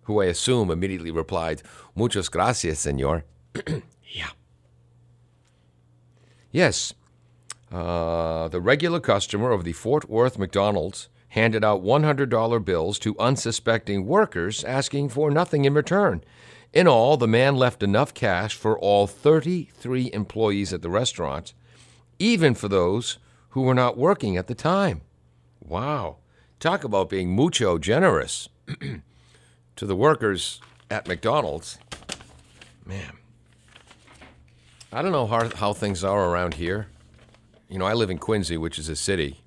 who I assume immediately replied, "Muchas gracias, senor." Yeah. Yes, the regular customer of the Fort Worth McDonald's handed out $100 bills to unsuspecting workers asking for nothing in return. In all, the man left enough cash for all 33 employees at the restaurant, even for those who were not working at the time. Wow. Talk about being mucho generous to the workers at McDonald's. Man. I don't know how things are around here. You know, I live in Quincy, which is a city.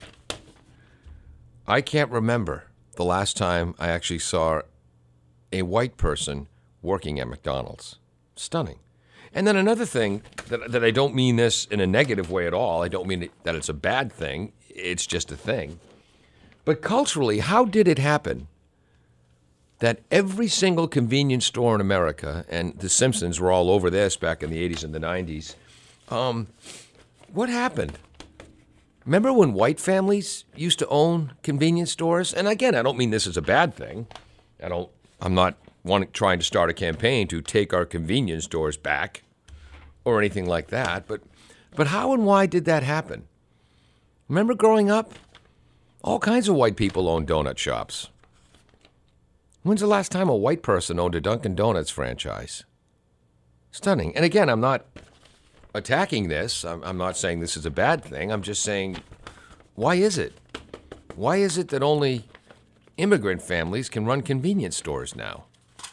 I can't remember the last time I actually saw a white person working at McDonald's. Stunning. And then another thing, that I don't mean this in a negative way at all. I don't mean that it's a bad thing. It's just a thing. But culturally, how did it happen that every single convenience store in America, and The Simpsons were all over this back in the 80s and the 90s, what happened? Remember when white families used to own convenience stores? And again, I don't mean this is a bad thing. I'm not trying to start a campaign to take our convenience stores back or anything like that. But how and why did that happen? Remember growing up? All kinds of white people owned donut shops. When's the last time a white person owned a Dunkin' Donuts franchise? Stunning. And again, I'm not attacking this. I'm not saying this is a bad thing. I'm just saying, why is it? Why is it that only immigrant families can run convenience stores now?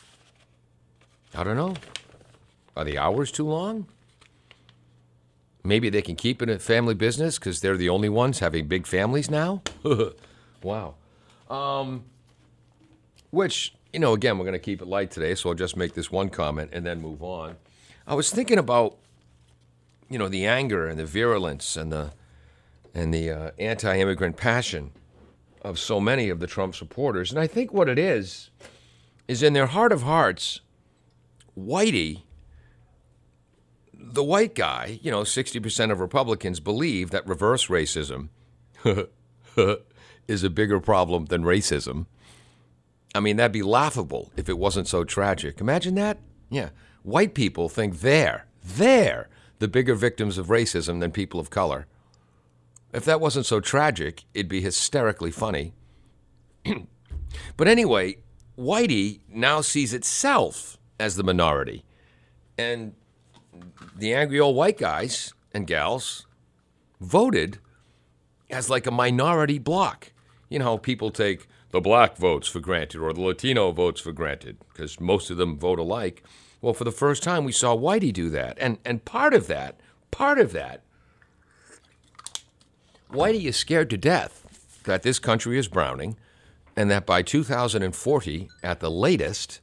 I don't know. Are the hours too long? Maybe they can keep it a family business because they're the only ones having big families now? Wow. Which, you know, again, we're going to keep it light today, so I'll just make this one comment and then move on. I was thinking about, you know, the anger and the virulence and the anti-immigrant passion of so many of the Trump supporters. And I think what it is in their heart of hearts, Whitey, the white guy, you know, 60% of Republicans believe that reverse racism is a bigger problem than racism. I mean, that'd be laughable if it wasn't so tragic. Imagine that. Yeah. White people think they're the bigger victims of racism than people of color. If that wasn't so tragic, it'd be hysterically funny. But anyway, Whitey now sees itself as the minority. And the angry old white guys and gals voted as like a minority bloc. You know how people take the black votes for granted or the Latino votes for granted because most of them vote alike. Well, for the first time, we saw Whitey do that. And part of that, Whitey is scared to death that this country is browning and that by 2040, at the latest,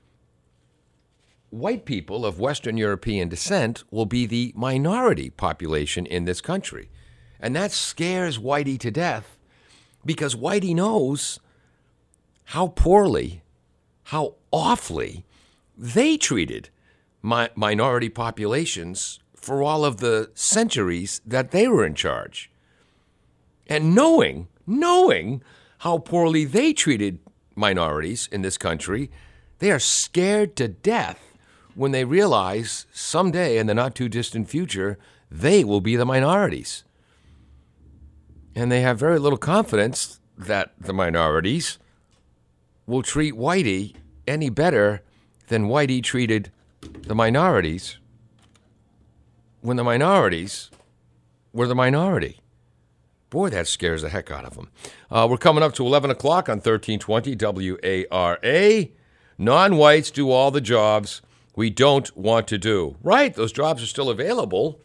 white people of Western European descent will be the minority population in this country. And that scares Whitey to death because Whitey knows how poorly, how awfully they treated minority populations for all of the centuries that they were in charge. And knowing how poorly they treated minorities in this country, they are scared to death when they realize someday in the not-too-distant future, they will be the minorities. And they have very little confidence that the minorities will treat Whitey any better than Whitey treated the minorities when the minorities were the minority. Boy, that scares the heck out of them. We're coming up to 11 o'clock on 1320 WARA. Non-whites do all the jobs we don't want to do. Right, those jobs are still available.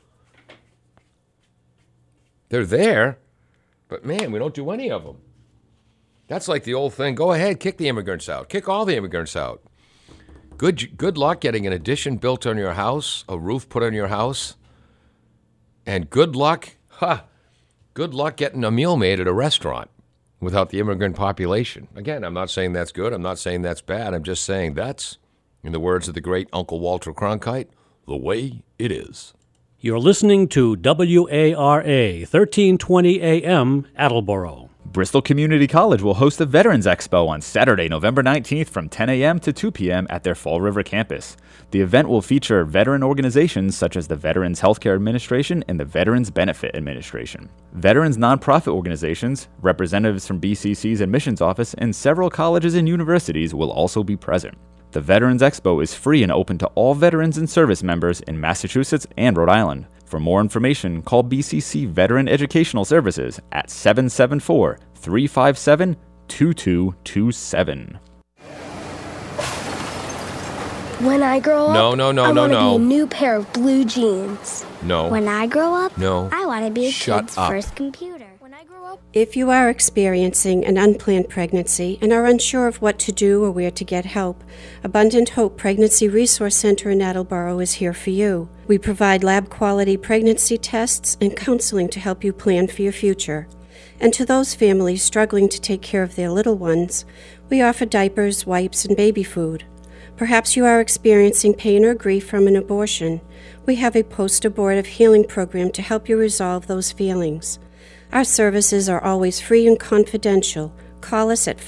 They're there, but man, we don't do any of them. That's like the old thing, go ahead, kick the immigrants out. Kick all the immigrants out. Good luck getting an addition built on your house, a roof put on your house, and good luck getting a meal made at a restaurant without the immigrant population. Again, I'm not saying that's good. I'm not saying that's bad. I'm just saying that's, in the words of the great Uncle Walter Cronkite, the way it is. You're listening to WARA 1320 AM, Attleboro. Bristol Community College will host a Veterans Expo on Saturday, November 19th from 10 a.m. to 2 p.m. at their Fall River campus. The event will feature veteran organizations such as the Veterans Healthcare Administration and the Veterans Benefit Administration. Veterans nonprofit organizations, representatives from BCC's admissions office, and several colleges and universities will also be present. The Veterans Expo is free and open to all veterans and service members in Massachusetts and Rhode Island. For more information, call BCC Veteran Educational Services at 774-357-2227. When I grow up, I want to be a new pair of blue jeans. No. When I grow up, No. I want to be a Shut kid's up. first computer. When I grow up, If you are experiencing an unplanned pregnancy and are unsure of what to do or where to get help, Abundant Hope Pregnancy Resource Center in Attleboro is here for you. We provide lab-quality pregnancy tests and counseling to help you plan for your future. And to those families struggling to take care of their little ones, we offer diapers, wipes, and baby food. Perhaps you are experiencing pain or grief from an abortion. We have a post-abortive healing program to help you resolve those feelings. Our services are always free and confidential. Call us at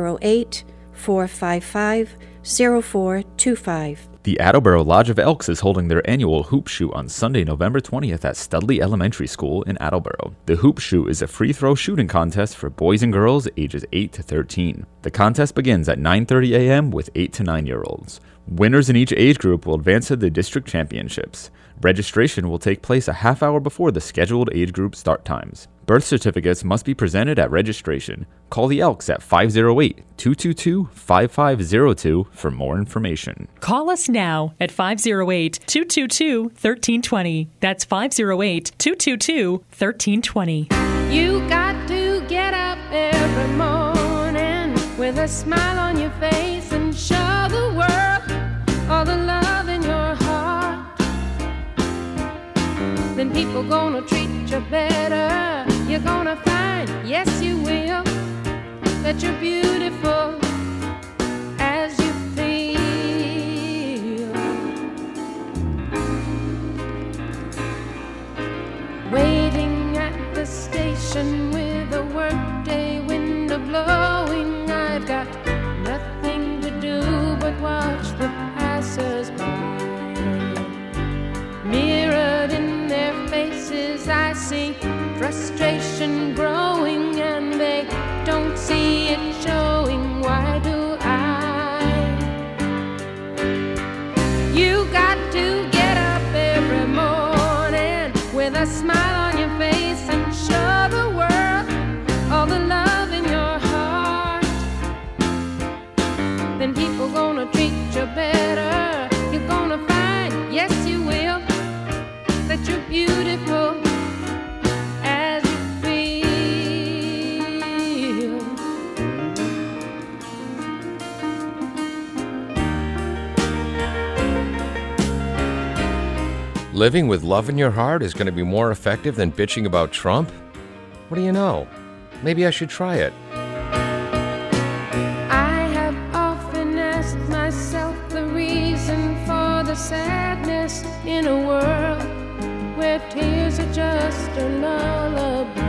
508-455-0425. The Attleboro Lodge of Elks is holding their annual Hoop Shoot on Sunday, November 20th at Studley Elementary School in Attleboro. The Hoop Shoot is a free-throw shooting contest for boys and girls ages 8 to 13. The contest begins at 9:30 a.m. with 8 to 9-year-olds. Winners in each age group will advance to the district championships. Registration will take place a half hour before the scheduled age group start times. Birth certificates must be presented at registration. Call the Elks at 508-222-5502 for more information. Call us now at 508-222-1320. That's 508-222-1320. You got to get up every morning with a smile on your face and show the world all the love in your heart. Then people gonna treat you better. You're gonna find, yes you will, that you're beautiful as you feel. Waiting at the station with a workday window blowing, I've got nothing to do but watch the passers-by. Mirrored in their faces I see frustration growing, and they don't see it showing. Why do I? You got to get up every morning with a smile on your face and show the world all the love in your heart. Then people gonna treat you better. You're gonna find, yes you will, that you're beautiful as you feel. Living with love in your heart is going to be more effective than bitching about Trump? What do you know? Maybe I should try it. I have often asked myself the reason for the sadness in a world where tears are just a lullaby.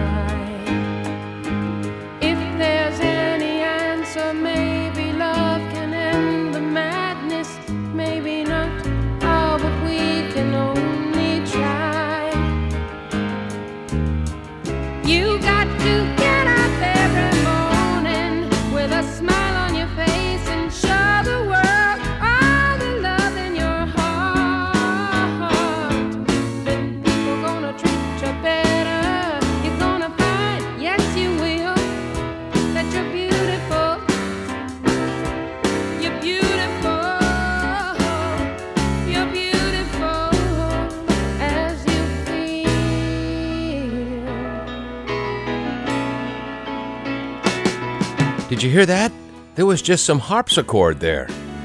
If there's any answer, maybe love can end the madness. Maybe not, oh, but we can only try. You got to get up every morning with a smile on your face and show the world all the love in your heart. Then people gonna treat you better. You're gonna find, yes you will, that you're beautiful. You're beautiful. You're beautiful as you feel. Did you hear that? There was just some harpsichord there.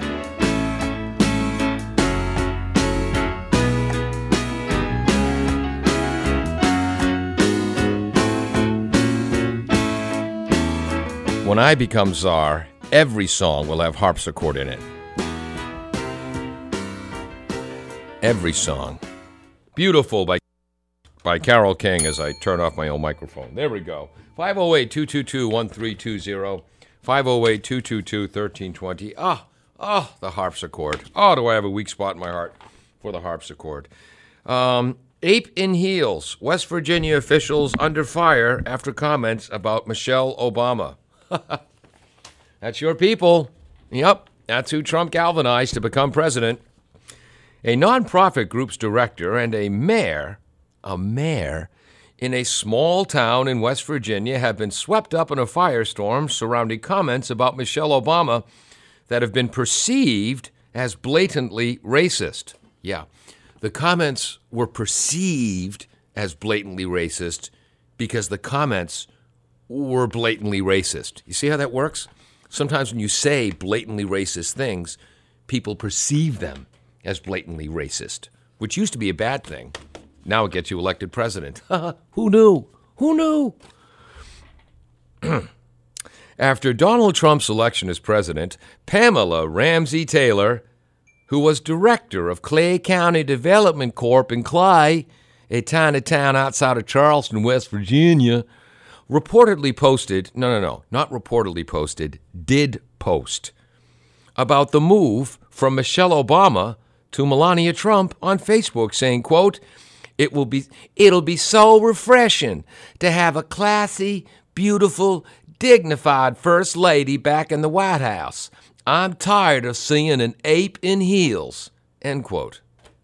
When I become czar, every song will have harpsichord in it. Every song. Beautiful by by Carole King as I turn off my own microphone. There we go. 508-222-1320. 508-222-1320. Oh, the harpsichord. Oh, do I have a weak spot in my heart for the harpsichord. Ape in heels. West Virginia officials under fire after comments about Michelle Obama. That's your people. Yep, that's who Trump galvanized to become president. A nonprofit group's director and a mayor in a small town in West Virginia have been swept up in a firestorm surrounding comments about Michelle Obama that have been perceived as blatantly racist. Yeah, the comments were perceived as blatantly racist because the comments were blatantly racist. You see how that works? Sometimes when you say blatantly racist things, people perceive them as blatantly racist, which used to be a bad thing. Now it gets you elected president. Who knew? Who knew? After Donald Trump's election as president, Pamela Ramsey Taylor, who was director of Clay County Development Corp. in Clay, a tiny town outside of Charleston, West Virginia, reportedly posted, did post about the move from Michelle Obama to Melania Trump on Facebook, saying, quote, it'll be so refreshing to have a classy, beautiful, dignified first lady back in the White House. I'm tired of seeing an ape in heels, end quote.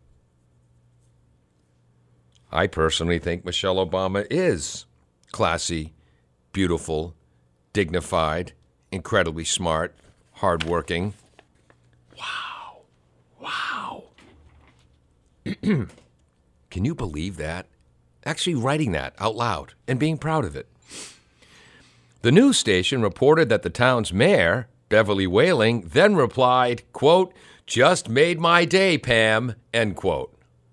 I personally think Michelle Obama is classy, beautiful, dignified, incredibly smart, hardworking. Wow. Can you believe that? Actually writing that out loud and being proud of it. The news station reported that the town's mayor, Beverly Whaling, then replied, quote, just made my day, Pam, end quote.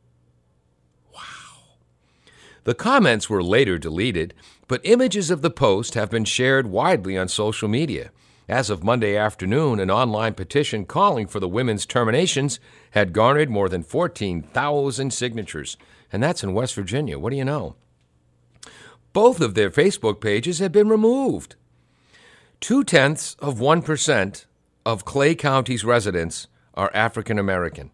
Wow. The comments were later deleted, but images of the post have been shared widely on social media. As of Monday afternoon, an online petition calling for the women's terminations had garnered more than 14,000 signatures. And that's in West Virginia. What do you know? Both of their Facebook pages have been removed. 0.2% of Clay County's residents are African American.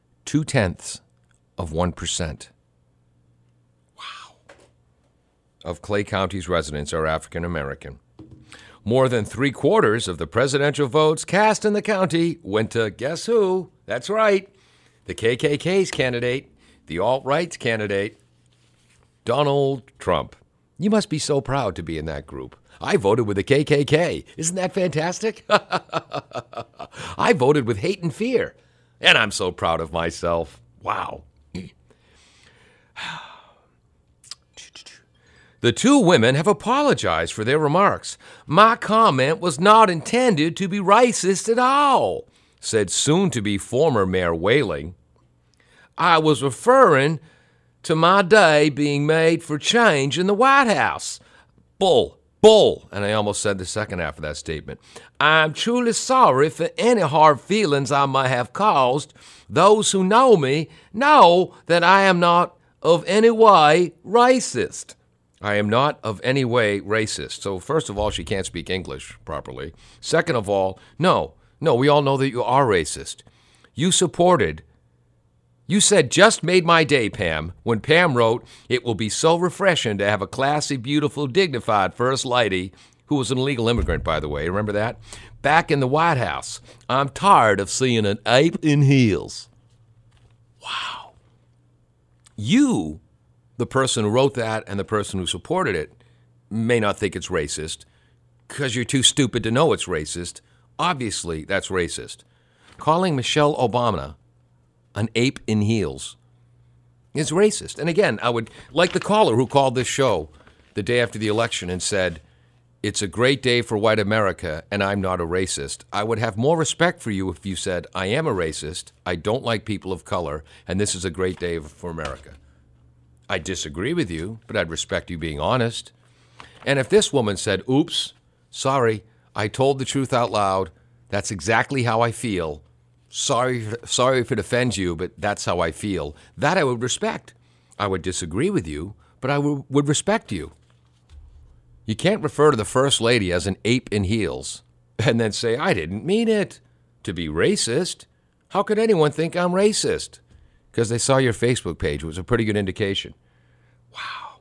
0.2%. Wow. Of Clay County's residents are African American. More than 3/4 of the presidential votes cast in the county went to, guess who? That's right, the KKK's candidate, the alt-right's candidate, Donald Trump. You must be so proud to be in that group. I voted with the KKK. Isn't that fantastic? I voted with hate and fear, and I'm so proud of myself. Wow. The two women have apologized for their remarks. My comment was not intended to be racist at all, said soon-to-be former Mayor Whaling. I was referring to my day being made for change in the White House. Bull. And I almost said the second half of that statement. I'm truly sorry for any hard feelings I may have caused. Those who know me know that I am not of any way racist. I am not of any way racist. So first of all, she can't speak English properly. Second of all, no, we all know that you are racist. You said, just made my day, Pam, when Pam wrote, it will be so refreshing to have a classy, beautiful, dignified first lady, who was an illegal immigrant, by the way, remember that? Back in the White House. I'm tired of seeing an ape in heels. Wow. You, the person who wrote that and the person who supported it, may not think it's racist because you're too stupid to know it's racist. Obviously, that's racist. Calling Michelle Obama an ape in heels is racist. And again, I would like the caller who called this show the day after the election and said, it's a great day for white America and I'm not a racist. I would have more respect for you if you said, I am a racist, I don't like people of color, and this is a great day for America. I disagree with you, but I'd respect you being honest. And if this woman said, oops, sorry, I told the truth out loud, that's exactly how I feel, sorry if it offends you, but that's how I feel, that I would respect. I would disagree with you, but I would respect you. You can't refer to the First Lady as an ape in heels and then say, I didn't mean it to be racist. How could anyone think I'm racist? Because they saw your Facebook page. It was a pretty good indication. Wow.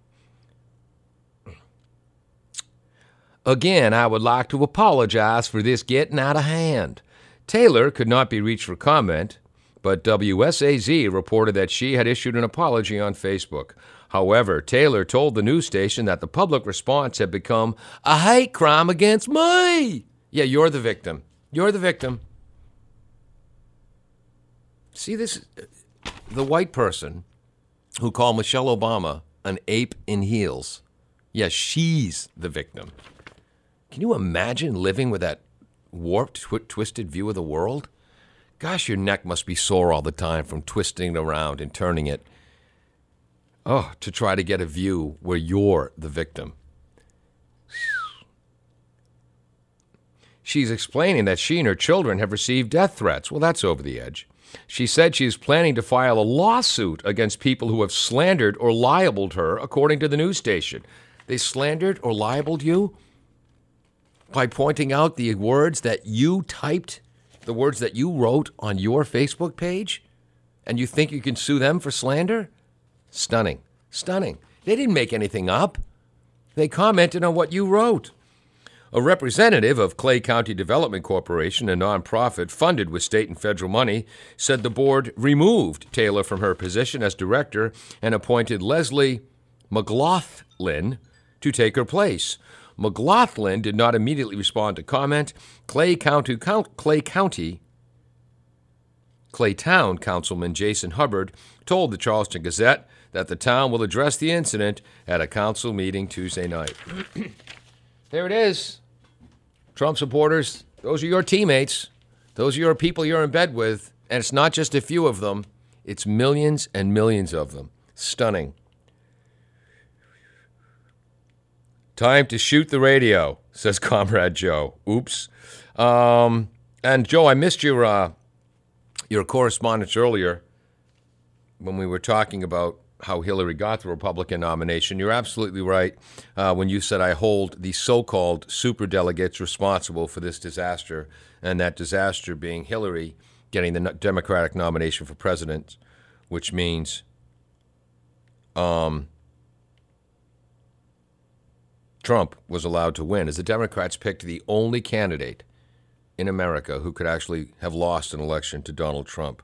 Again, I would like to apologize for this getting out of hand. Taylor could not be reached for comment, but WSAZ reported that she had issued an apology on Facebook. However, Taylor told the news station that the public response had become a hate crime against me. Yeah, you're the victim. You're the victim. See this? The white person who called Michelle Obama an ape in heels. Yeah, she's the victim. Can you imagine living with that warped, twisted view of the world? Gosh, your neck must be sore all the time from twisting it around and turning it. Oh, to try to get a view where you're the victim. She's explaining that she and her children have received death threats. Well, that's over the edge. She said she's planning to file a lawsuit against people who have slandered or libeled her, according to the news station. They slandered or libeled you by pointing out the words that you typed, the words that you wrote on your Facebook page, and you think you can sue them for slander? Stunning. Stunning. They didn't make anything up. They commented on what you wrote. A representative of Clay County Development Corporation, a nonprofit funded with state and federal money, said the board removed Taylor from her position as director and appointed Leslie McLaughlin to take her place. McLaughlin did not immediately respond to comment. Claytown Councilman Jason Hubbard told the Charleston Gazette that the town will address the incident at a council meeting Tuesday night. There it is. Trump supporters, those are your teammates. Those are your people you're in bed with. And it's not just a few of them. It's millions and millions of them. Stunning. Time to shoot the radio, says Comrade Joe. Oops. And Joe, I missed your correspondence earlier when we were talking about how Hillary got the Republican nomination. You're absolutely right when you said I hold the so-called superdelegates responsible for this disaster, and that disaster being Hillary getting the Democratic nomination for president, which means Trump was allowed to win, as the Democrats picked the only candidate in America who could actually have lost an election to Donald Trump.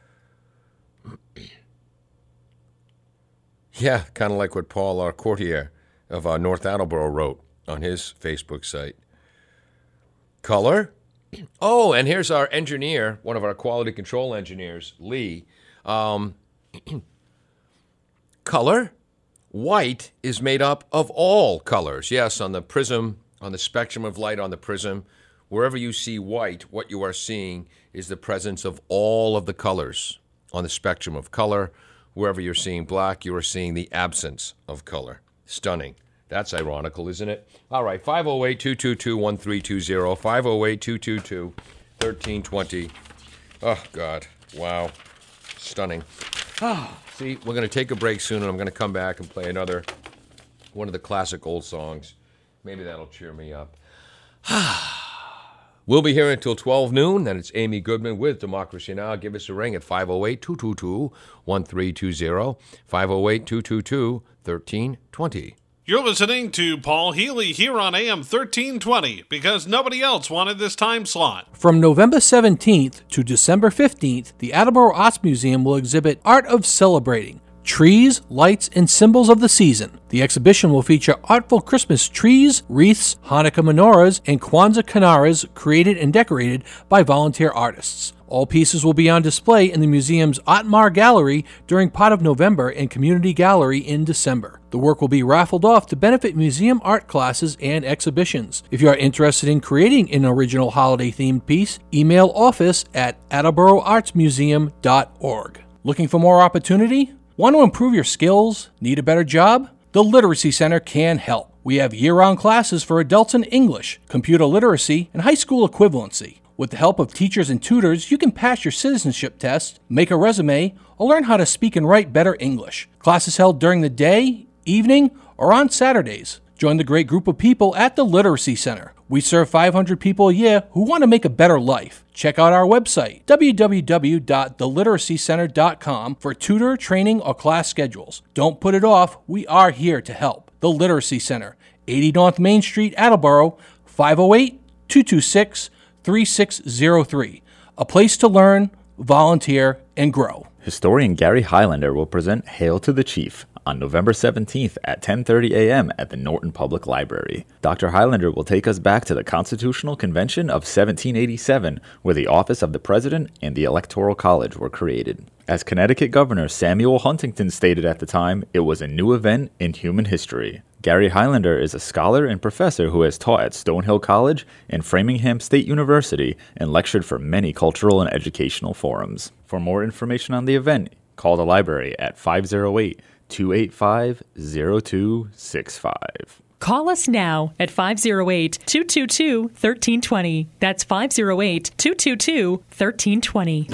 Yeah, kind of like what Paul R. Courtier of North Attleboro wrote on his Facebook site. Color? Oh, and here's our engineer, one of our quality control engineers, Lee. Color? White is made up of all colors. Yes, on the prism, on the spectrum of light on the prism, wherever you see white, what you are seeing is the presence of all of the colors on the spectrum of color. Wherever you're seeing black, you are seeing the absence of color. Stunning. That's ironical, isn't it? All right, 508-222-1320, 508-222-1320. Oh, God. Wow. Stunning. See, we're going to take a break soon, and I'm going to come back and play another one of the classic old songs. Maybe that'll cheer me up. We'll be here until 12 noon. Then it's Amy Goodman with Democracy Now! Give us a ring at 508-222-1320, 508-222-1320. You're listening to Paul Healy here on AM 1320 because nobody else wanted this time slot. From November 17th to December 15th, the Attleboro Arts Museum will exhibit Art of Celebrating, Trees, Lights, and Symbols of the Season. The exhibition will feature artful Christmas trees, wreaths, Hanukkah menorahs, and Kwanzaa kanaras created and decorated by volunteer artists. All pieces will be on display in the museum's Otmar Gallery during part of November and Community Gallery in December. The work will be raffled off to benefit museum art classes and exhibitions. If you are interested in creating an original holiday-themed piece, email office@attleboroartsmuseum.org. Looking for more opportunity? Want to improve your skills? Need a better job? The Literacy Center can help. We have year-round classes for adults in English, computer literacy, and high school equivalency. With the help of teachers and tutors, you can pass your citizenship test, make a resume, or learn how to speak and write better English. Classes held during the day, evening, or on Saturdays. Join the great group of people at the Literacy Center. We serve 500 people a year who want to make a better life. Check out our website, www.theliteracycenter.com, for tutor, training, or class schedules. Don't put it off. We are here to help. The Literacy Center, 80 North Main Street, Attleboro, 508-226-3603. A place to learn, volunteer, and grow. Historian Gary Highlander will present Hail to the Chief on November 17th at 10:30 a.m. at the Norton Public Library. Dr. Highlander will take us back to the Constitutional Convention of 1787, where the office of the President and the Electoral College were created. As Connecticut Governor Samuel Huntington stated at the time, it was a new event in human history. Gary Highlander is a scholar and professor who has taught at Stonehill College and Framingham State University and lectured for many cultural and educational forums. For more information on the event, call the library at 508-285-0265. Call us now at 508-222-1320. That's 508-222-1320.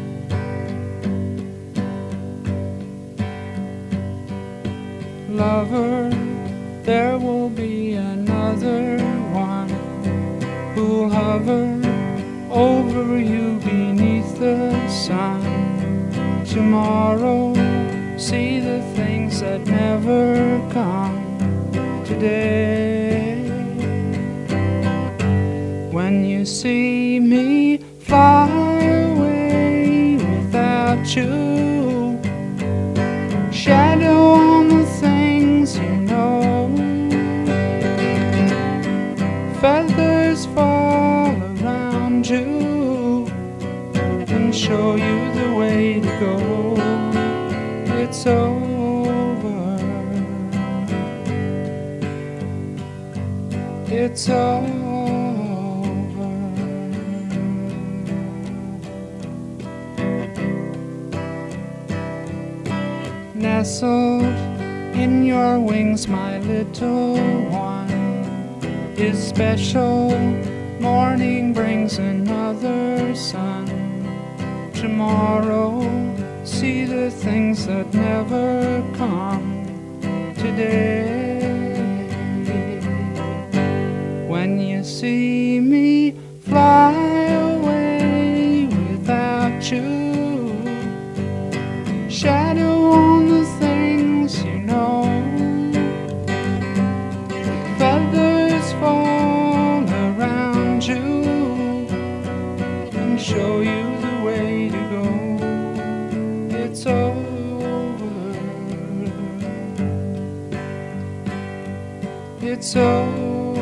Lover, there will be another one who'll hover over you beneath the sun. Tomorrow, see the things that never come today. When you see me fly away without you, shadow on the things you know, feathers fall around you and show you the way to go. It's over. It's over. Nestled in your wings, my little one is special. Morning brings another sun. Tomorrow, see the things that never come today. When you see me fly away without you, shadow on the things you know, feathers fall around you and show you the way to go. It's over. It's over.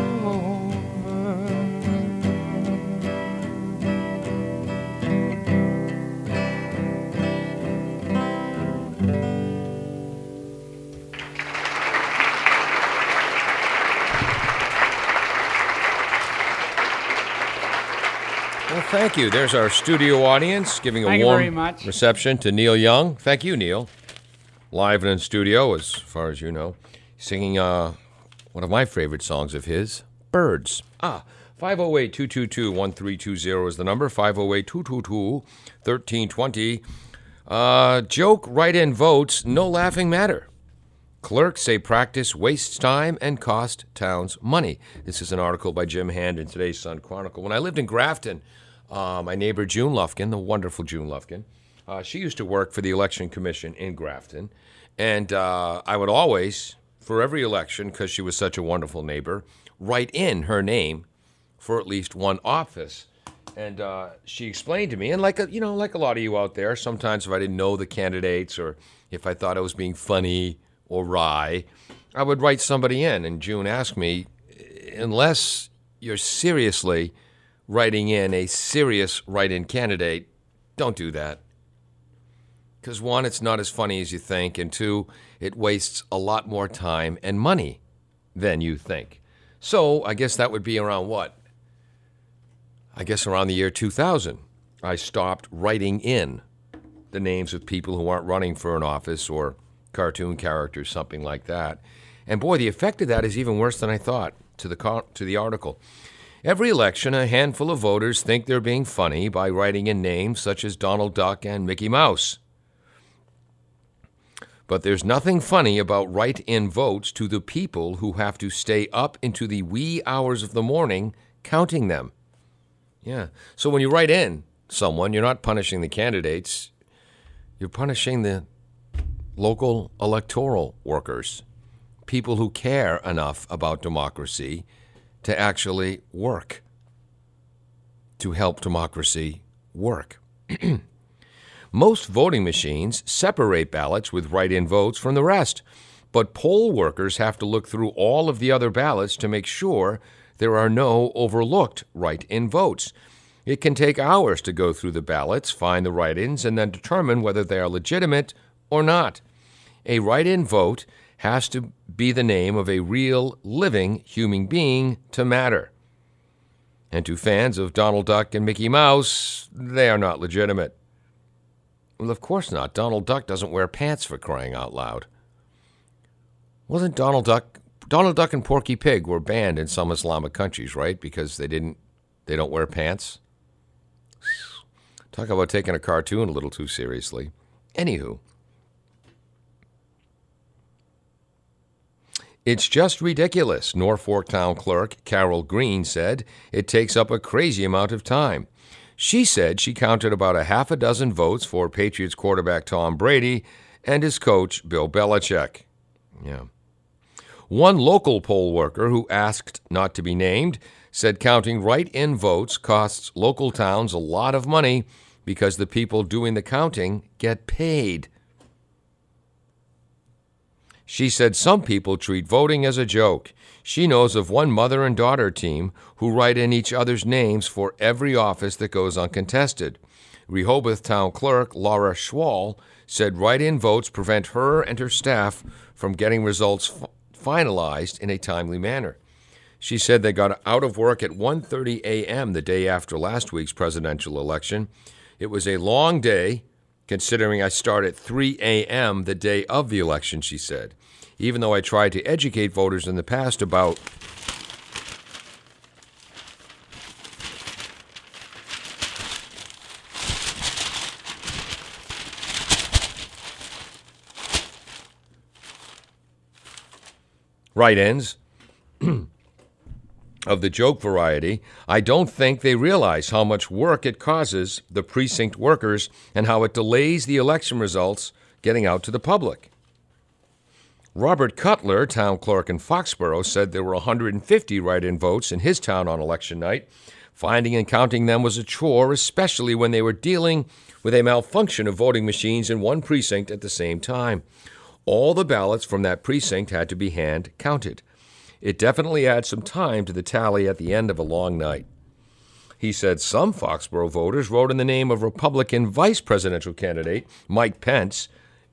Well, thank you. There's our studio audience giving a Thank you very warm much. reception to Neil Young. Thank you, Neil. Live and in studio, as far as you know, singing one of my favorite songs of his, Birds. 508-222-1320 is the number, 508-222-1320. Joke write-in votes, no laughing matter. Clerks say practice wastes time and cost towns money. This is an article by Jim Hand in today's Sun Chronicle. When I lived in Grafton, my neighbor June Lufkin, the wonderful June Lufkin, she used to work for the Election Commission in Grafton. And I would always, for every election, because she was such a wonderful neighbor, write in her name for at least one office. And she explained to me, and like a lot of you out there, sometimes if I didn't know the candidates or if I thought I was being funny or wry, I would write somebody in. And June asked me, unless you're seriously writing in a serious write-in candidate, don't do that. Because one, it's not as funny as you think, and two, it wastes a lot more time and money than you think. So I guess that would be around what? I guess around the year 2000, I stopped writing in the names of people who aren't running for an office or cartoon characters, something like that. And boy, the effect of that is even worse than I thought, to the article. Every election, a handful of voters think they're being funny by writing in names such as Donald Duck and Mickey Mouse. But there's nothing funny about write-in votes to the people who have to stay up into the wee hours of the morning counting them. Yeah. So when you write in someone, you're not punishing the candidates. You're punishing the local electoral workers, people who care enough about democracy to actually work, to help democracy work. Most voting machines separate ballots with write-in votes from the rest, but poll workers have to look through all of the other ballots to make sure there are no overlooked write-in votes. It can take hours to go through the ballots, find the write-ins, and then determine whether they are legitimate or not. A write-in vote has to be the name of a real, living human being to matter. And to fans of Donald Duck and Mickey Mouse, they are not legitimate. Well, of course not. Donald Duck doesn't wear pants, for crying out loud. Wasn't Donald Duck and Porky Pig were banned in some Islamic countries, right? Because they don't wear pants? Talk about taking a cartoon a little too seriously. Anywho, it's just ridiculous, Norfolk Town Clerk Carol Green said. It takes up a crazy amount of time. She said she counted about a half a dozen votes for Patriots quarterback Tom Brady and his coach Bill Belichick. Yeah. One local poll worker who asked not to be named said counting write-in votes costs local towns a lot of money because the people doing the counting get paid. She said some people treat voting as a joke. She knows of one mother and daughter team who write in each other's names for every office that goes uncontested. Rehoboth Town Clerk Laura Schwall said write-in votes prevent her and her staff from getting results finalized in a timely manner. She said they got out of work at 1:30 a.m. the day after last week's presidential election. It was a long day, considering I start at 3 a.m. the day of the election, she said. Even though I tried to educate voters in the past about write-ins of the joke variety, I don't think they realize how much work it causes the precinct workers and how it delays the election results getting out to the public. Robert Cutler, town clerk in Foxborough, said there were 150 write-in votes in his town on election night. Finding and counting them was a chore, especially when they were dealing with a malfunction of voting machines in one precinct at the same time. All the ballots from that precinct had to be hand counted. It definitely adds some time to the tally at the end of a long night. He said some Foxborough voters wrote in the name of Republican vice presidential candidate Mike Pence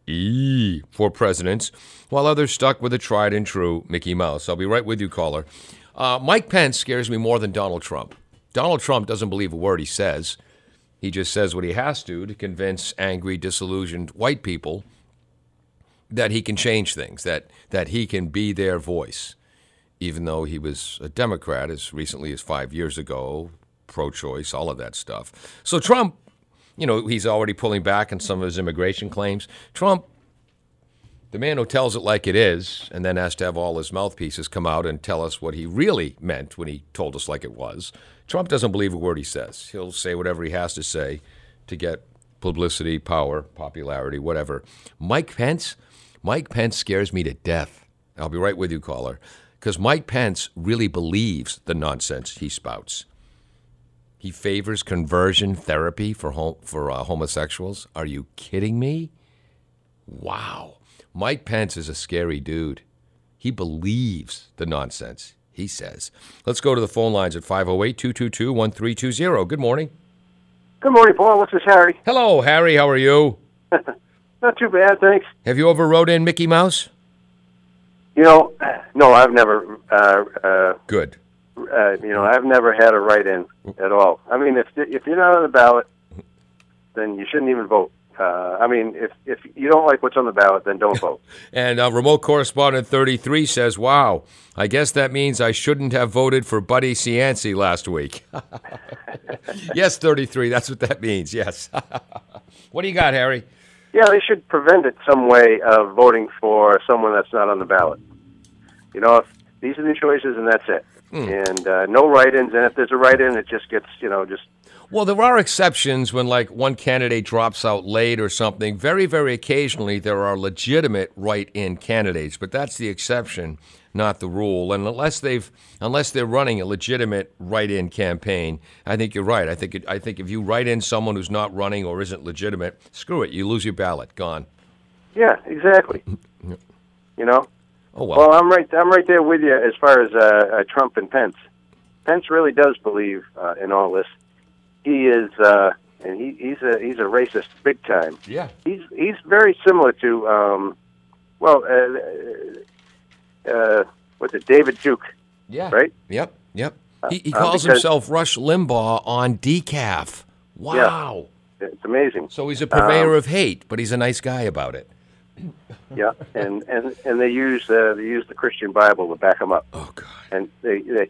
for presidents, while others stuck with the tried and true Mickey Mouse. I'll be right with you, caller. Mike Pence scares me more than Donald Trump. Donald Trump doesn't believe a word he says. He just says what he has to convince angry, disillusioned white people that he can change things, that he can be their voice, even though he was a Democrat as recently as 5 years ago, pro-choice, all of that stuff. So Trump, he's already pulling back on some of his immigration claims. Trump, the man who tells it like it is and then has to have all his mouthpieces come out and tell us what he really meant when he told us like it was. Trump doesn't believe a word he says. He'll say whatever he has to say to get publicity, power, popularity, whatever. Mike Pence scares me to death. I'll be right with you, caller, because Mike Pence really believes the nonsense he spouts. He favors conversion therapy for homosexuals. Are you kidding me? Wow. Mike Pence is a scary dude. He believes the nonsense he says. Let's go to the phone lines at 508-222-1320. Good morning. Good morning, Paul. This is Harry. Hello, Harry. How are you? Not too bad, thanks. Have you ever wrote in Mickey Mouse? No, I've never. Good. I've never had a write-in at all. I mean, if you're not on the ballot, then you shouldn't even vote. I mean, if you don't like what's on the ballot, then don't vote. And remote correspondent 33 says, "Wow, I guess that means I shouldn't have voted for Buddy Cianci last week." Yes, 33. That's what that means. Yes. What do you got, Harry? Yeah, they should prevent it some way of voting for someone that's not on the ballot. You know, if these are the choices, and that's it. And no write-ins. And if there's a write-in, it just gets, just... Well, there are exceptions when, like, one candidate drops out late or something. Very, very occasionally, there are legitimate write-in candidates, but that's the exception, not the rule. And unless they're running a legitimate write-in campaign, I think you're right. I think if you write in someone who's not running or isn't legitimate, screw it, you lose your ballot, gone. Yeah, exactly. Oh well. Well, I'm right there with you as far as Trump and Pence. Pence really does believe in all this. He is, and he's a racist big time. Yeah. He's very similar to, what's it, David Duke? Yeah. Right. Yep. He calls himself Rush Limbaugh on decaf. Wow. Yeah, it's amazing. So he's a purveyor of hate, but he's a nice guy about it. Yeah, and they use the Christian Bible to back him up. Oh God! And they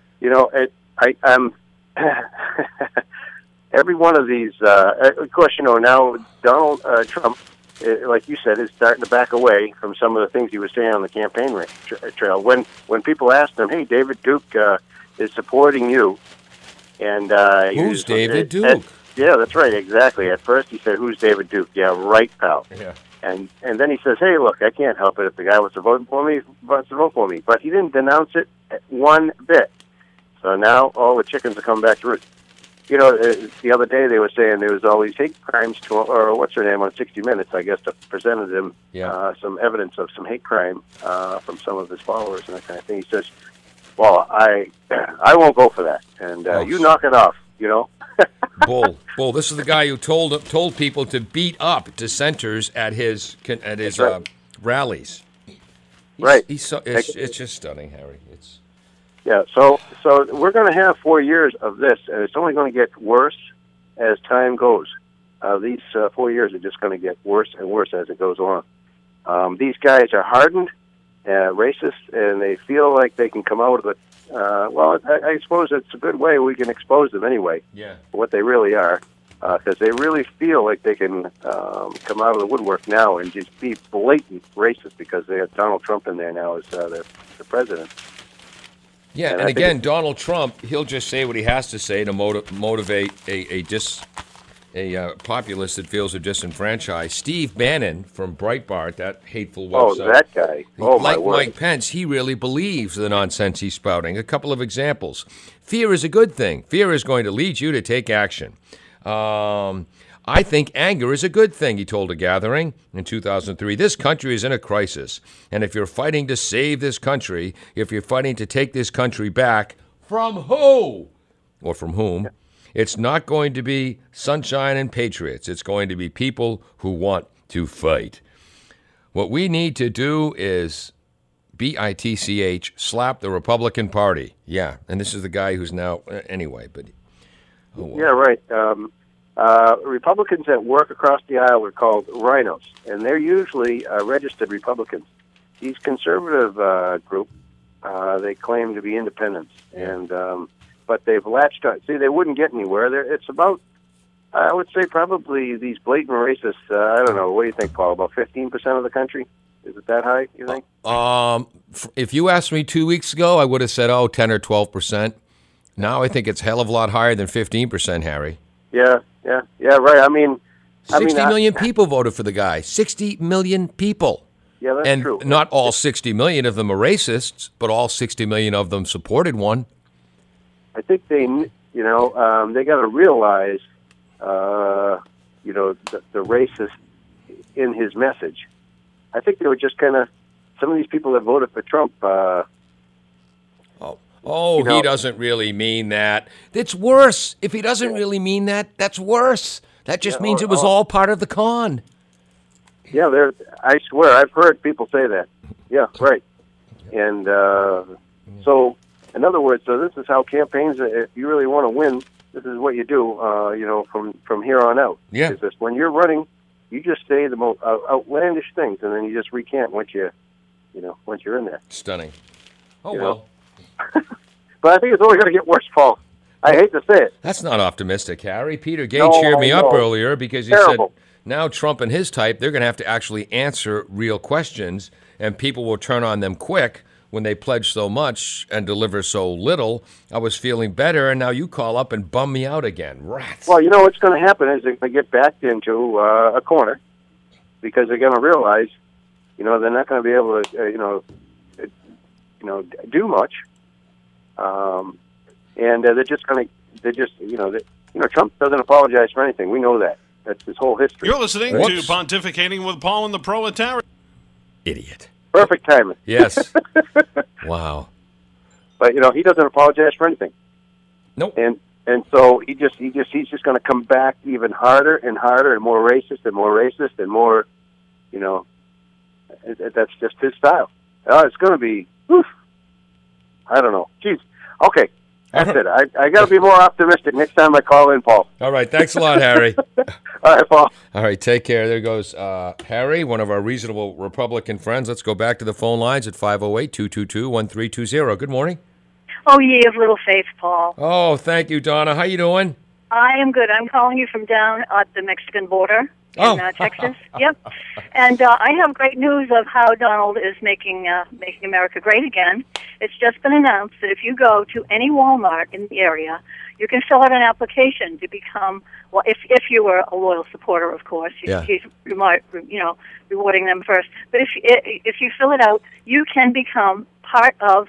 every one of these. Of course, now Donald Trump, like you said, is starting to back away from some of the things he was saying on the campaign trail. When people asked him, "Hey, David Duke is supporting you," and who's David Duke? Yeah, that's right, exactly. At first, he said, "Who's David Duke?" Yeah, right, pal. Yeah. And then he says, "Hey, look, I can't help it if the guy wants to vote for me, wants to vote for me." But he didn't denounce it one bit. So now all the chickens are coming back to roost. The other day they were saying there was all these hate crimes, or what's her name, on 60 Minutes, I guess, that presented him some evidence of some hate crime from some of his followers and that kind of thing. He says, "Well, I won't go for that, and you knock it off, Bull. This is the guy who told people to beat up dissenters at his right. Rallies. Right. It's just stunning, Harry. Yeah. So we're going to have 4 years of this, and it's only going to get worse as time goes. These 4 years are just going to get worse and worse as it goes on. These guys are hardened, racist, and they feel like they can come out of it. I suppose it's a good way we can expose them anyway. Yeah. For what they really are, because they really feel like they can come out of the woodwork now and just be blatant racist because they have Donald Trump in there now as the president. Yeah, and again, Donald Trump, he'll just say what he has to say to motivate a populace that feels they're disenfranchised. Steve Bannon from Breitbart, that hateful website. Oh, that guy. Oh, my word. Mike Pence, he really believes the nonsense he's spouting. A couple of examples. Fear is a good thing. Fear is going to lead you to take action. I think anger is a good thing, he told a gathering in 2003. This country is in a crisis, and if you're fighting to save this country, if you're fighting to take this country back, from who? Or from whom? It's not going to be sunshine and patriots. It's going to be people who want to fight. What we need to do is BITCH, slap the Republican Party. Yeah, and this is the guy who's now, anyway, but... Oh, well. Yeah, right. Republicans that work across the aisle are called rhinos, and they're usually registered Republicans. These conservative group, they claim to be independents, and but they've latched on. See, they wouldn't get anywhere. It's about, I would say, probably these blatant racists. I don't know. What do you think, Paul? About 15% of the country? Is it that high, you think? If you asked me 2 weeks ago, I would have said, 10 or 12%. Now I think it's a hell of a lot higher than 15%, Harry. Yeah, right. I mean, 60 million people voted for the guy. 60 million people. Yeah, that's and true. And not all 60 million of them are racists, but all 60 million of them supported one. I think they got to realize, the racist in his message. I think they were just kind of, some of these people that voted for Trump. He doesn't really mean that. It's worse. If he doesn't really mean that, that's worse. That just means it was all part of the con. Yeah, I swear, I've heard people say that. Yeah, right. And so, in other words, this is how campaigns, if you really want to win, this is what you do, from here on out. Yeah. Is this, when you're running You just say the most outlandish things, and then you just recant once you're in there. Stunning. Oh, You well. But I think it's only going to get worse, Paul. I hate to say it. That's not optimistic, Harry. Peter Gage No, cheered me I up know. earlier because he Terrible. said now Trump and his type, they're going to have to actually answer real questions, and people will turn on them quick when they pledge so much and deliver so little. I was feeling better, and now you call up and bum me out again. Rats. Well, you know what's going to happen is they're going to get backed into a corner because they're going to realize, they're not going to be able to, do much, and Trump doesn't apologize for anything. We know that. That's his whole history. You're listening to Whoops. Pontificating with Paul and the Proletariat. Idiot. Perfect timing. Yes. Wow. But he doesn't apologize for anything. Nope. And so he's just going to come back even harder and harder and more racist and more. That's just his style. It's going to be. Oof, I don't know. Jeez. Okay. That's it. I got to be more optimistic next time I call in, Paul. All right. Thanks a lot, Harry. All right, Paul. All right. Take care. There goes Harry, one of our reasonable Republican friends. Let's go back to the phone lines at 508-222-1320. Good morning. Oh, ye of little faith, Paul. Oh, thank you, Donna. How you doing? I am good. I'm calling you from down at the Mexican border in Texas. Yep. And I have great news of how Donald is making America great again. It's just been announced that if you go to any Walmart in the area, you can fill out an application to become, well, if you were a loyal supporter, of course. Yeah. He's rewarding them first. But if you fill it out, you can become part of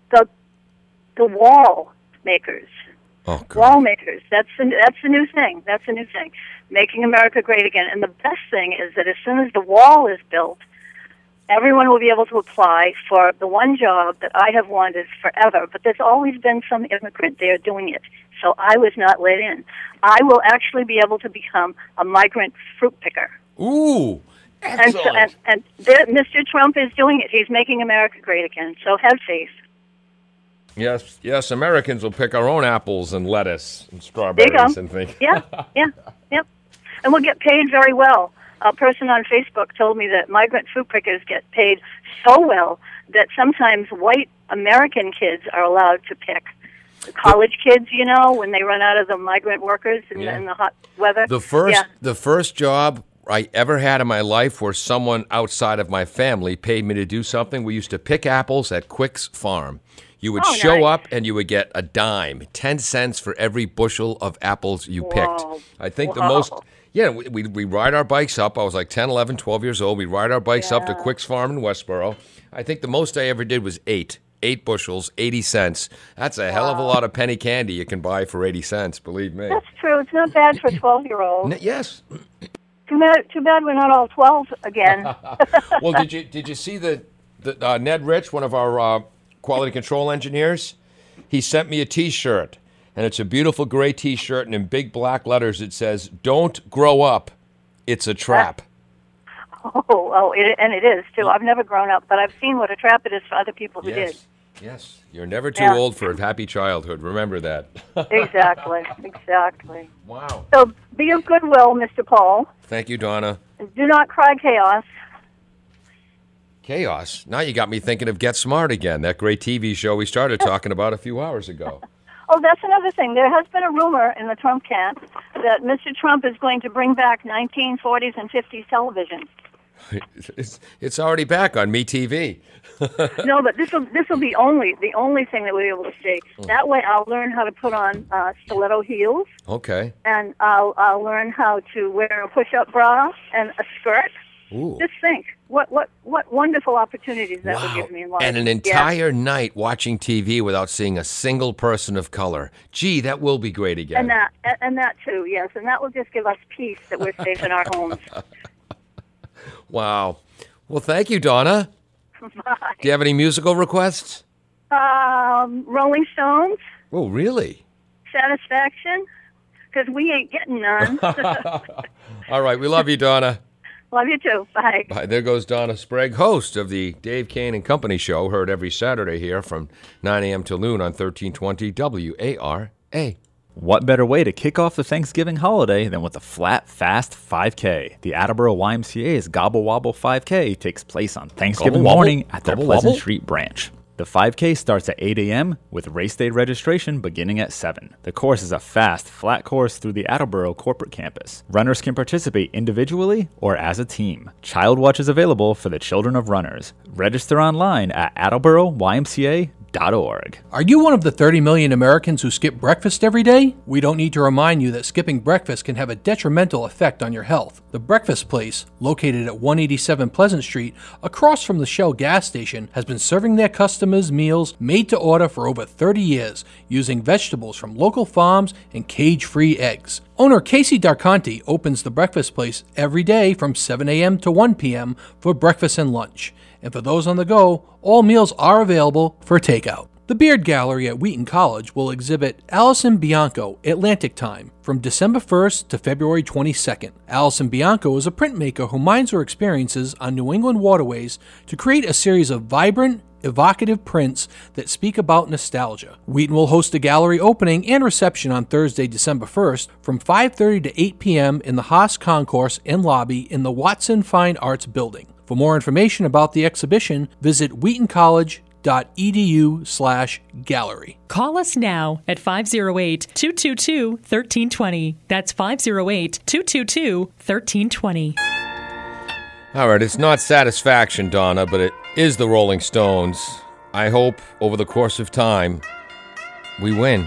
the wall makers. Oh, God. Wall makers. That's the new thing. That's the new thing. Making America great again. And the best thing is that as soon as the wall is built, everyone will be able to apply for the one job that I have wanted forever. But there's always been some immigrant there doing it. So I was not let in. I will actually be able to become a migrant fruit picker. Ooh. Excellent. And Mr. Trump is doing it. He's making America great again. So have faith. Yes, Americans will pick our own apples and lettuce and There strawberries you and go. things. Yep. And we'll get paid very well. A person on Facebook told me that migrant fruit pickers get paid so well that sometimes white American kids are allowed to pick. The college kids, when they run out of the migrant workers in the hot weather. The first job I ever had in my life where someone outside of my family paid me to do something, we used to pick apples at Quick's Farm. You would show up and you would get a dime, 10 cents for every bushel of apples you picked. I think the most, we ride our bikes up. I was like 10, 11, 12 years old. We'd ride our bikes up to Quick's Farm in Westboro. I think the most I ever did was 8 bushels, 80 cents. That's a hell of a lot of penny candy you can buy for 80 cents, believe me. That's true. It's not bad for a 12-year-old. Yes. Too bad we're not all 12 again. Well, did you see the Ned Rich, one of our quality control engineers? He sent me a T-shirt, and it's a beautiful gray T-shirt, and in big black letters it says, "Don't grow up, it's a trap." And it is too. I've never grown up, but I've seen what a trap it is for other people who did. Yes, you're never too old for a happy childhood. Remember that. Exactly. Wow. So be of goodwill, Mr. Paul. Thank you, Donna. Do not cry chaos. Chaos? Now you got me thinking of Get Smart again, that great TV show we started talking about a few hours ago. Oh, that's another thing. There has been a rumor in the Trump camp that Mr. Trump is going to bring back 1940s and 50s television. It's already back on MeTV. No, but this will be the only thing that we'll be able to see. That way, I'll learn how to put on stiletto heels. Okay. And I'll learn how to wear a push-up bra and a skirt. Ooh. Just think what wonderful opportunities that would give me in life. And an entire night watching TV without seeing a single person of color. Gee, that will be great again. And that too, yes. And that will just give us peace that we're safe in our homes. Wow. Well, thank you, Donna. Bye. Do you have any musical requests? Rolling Stones. Oh, really? Satisfaction, because we ain't getting none. All right. We love you, Donna. Love you too. Bye. Bye. There goes Donna Sprague, host of the Dave Kane and Company Show, heard every Saturday here from 9 a.m. till noon on 1320 WARA. What better way to kick off the Thanksgiving holiday than with a flat, fast 5K? The Attleboro YMCA's Gobble Wobble 5K takes place on Thanksgiving morning at their Pleasant Street branch. The 5K starts at 8 a.m. with race day registration beginning at 7. The course is a fast, flat course through the Attleboro corporate campus. Runners can participate individually or as a team. Child Watch is available for the children of runners. Register online at AttleboroYMCA.org. Are you one of the 30 million Americans who skip breakfast every day? We don't need to remind you that skipping breakfast can have a detrimental effect on your health. The Breakfast Place, located at 187 Pleasant Street, across from the Shell gas station, has been serving their customers meals made to order for over 30 years, using vegetables from local farms and cage-free eggs. Owner Casey Darconti opens the Breakfast Place every day from 7 a.m. to 1 p.m. for breakfast and lunch. And for those on the go, all meals are available for takeout. The Beard Gallery at Wheaton College will exhibit Allison Bianco, Atlantic Time, from December 1st to February 22nd. Allison Bianco is a printmaker who mines her experiences on New England waterways to create a series of vibrant, evocative prints that speak about nostalgia. Wheaton will host a gallery opening and reception on Thursday, December 1st from 5:30 to 8 p.m. in the Haas Concourse and Lobby in the Watson Fine Arts Building. For more information about the exhibition, visit wheatoncollege.edu/gallery. Call us now at 508-222-1320. That's 508-222-1320. All right, it's not satisfaction, Donna, but it is the Rolling Stones. I hope over the course of time we win.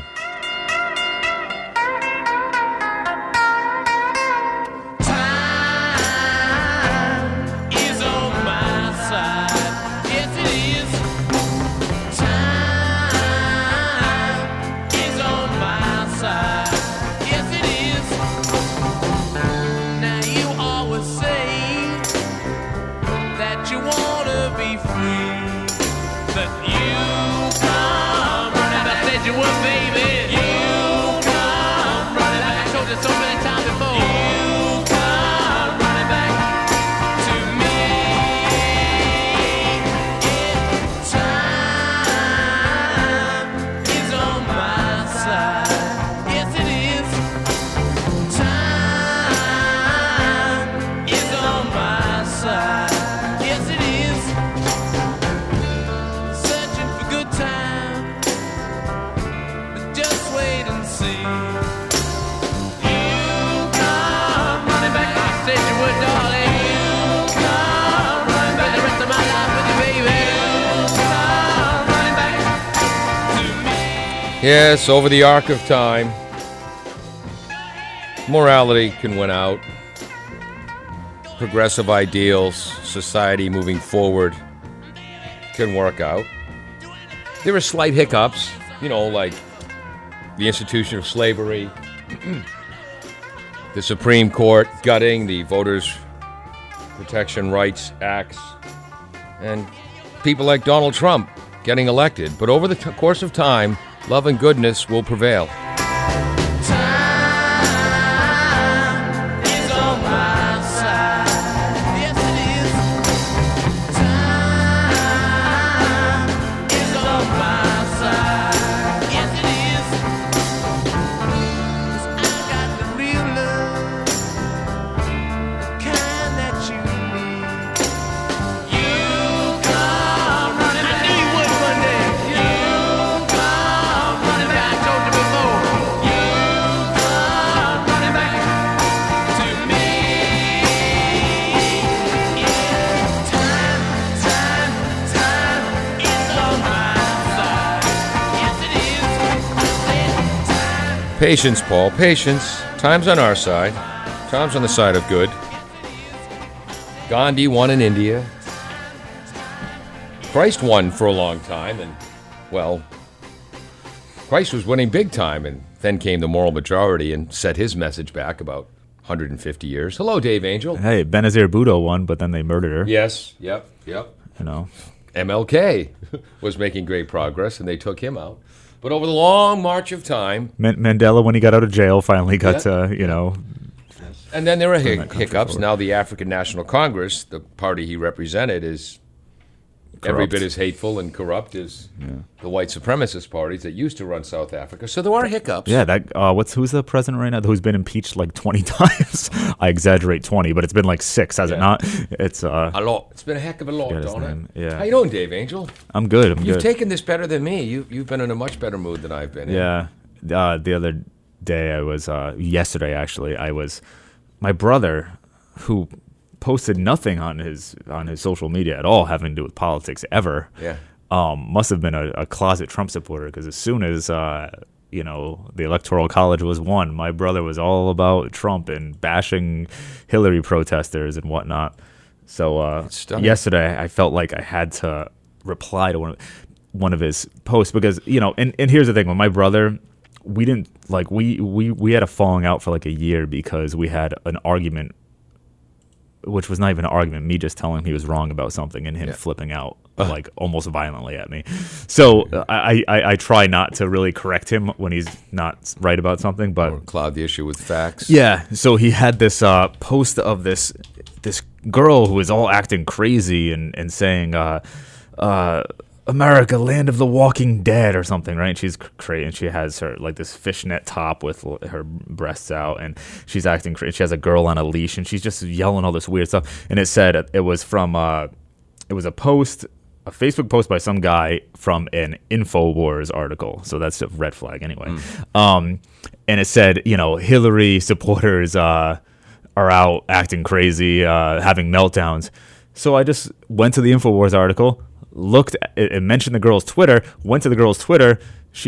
Yes, over the arc of time, morality can win out. Progressive ideals, society moving forward can work out. There are slight hiccups, like the institution of slavery, the Supreme Court gutting the Voters' Protection Rights Acts, and people like Donald Trump getting elected. But over the course of time, love and goodness will prevail. Patience, Paul, patience. Time's on our side. Time's on the side of good. Gandhi won in India. Christ won for a long time, and, well, Christ was winning big time, and then came the moral majority and set his message back about 150 years. Hello, Dave Angel. Hey, Benazir Bhutto won, but then they murdered her. Yes, yep. MLK was making great progress, and they took him out. But over the long march of time... Mandela, when he got out of jail, finally got, And then there were hiccups. Now the African National Congress, the party he represented, is every bit as hateful and corrupt as the white supremacist parties that used to run South Africa. So there are hiccups. Yeah, who's the president right now who's been impeached like 20 times? I exaggerate 20, but it's been like 6, has it not? It's a lot. It's been a heck of a lot, Donna. Yeah. How you doing, Dave Angel? I'm good. You've taken this better than me. You've been in a much better mood than I've been in. Yeah. The other day I was yesterday actually. My brother, who posted nothing on his social media at all having to do with politics ever. Yeah. Must have been a closet Trump supporter, because as soon as the Electoral College was won, my brother was all about Trump and bashing Hillary protesters and whatnot. So yesterday I felt like I had to reply to one of his posts, because and here's the thing, with my brother, we didn't we had a falling out for like a year because we had an argument, which was not even an argument, me just telling him he was wrong about something and him flipping out like almost violently at me. So I try not to really correct him when he's not right about something, but or cloud the issue with facts. Yeah. So he had this post of this girl who was all acting crazy and saying, America, land of the walking dead, or something, right? And she's crazy, and she has her like this fishnet top with her breasts out, and she's acting crazy. She has a girl on a leash, and she's just yelling all this weird stuff. And it said it was from it was a Facebook post by some guy from an InfoWars article. So that's a red flag anyway. And it said, Hillary supporters are out acting crazy, having meltdowns. So I just went to the InfoWars article, looked at it, mentioned the girl's Twitter, went to the girl's Twitter.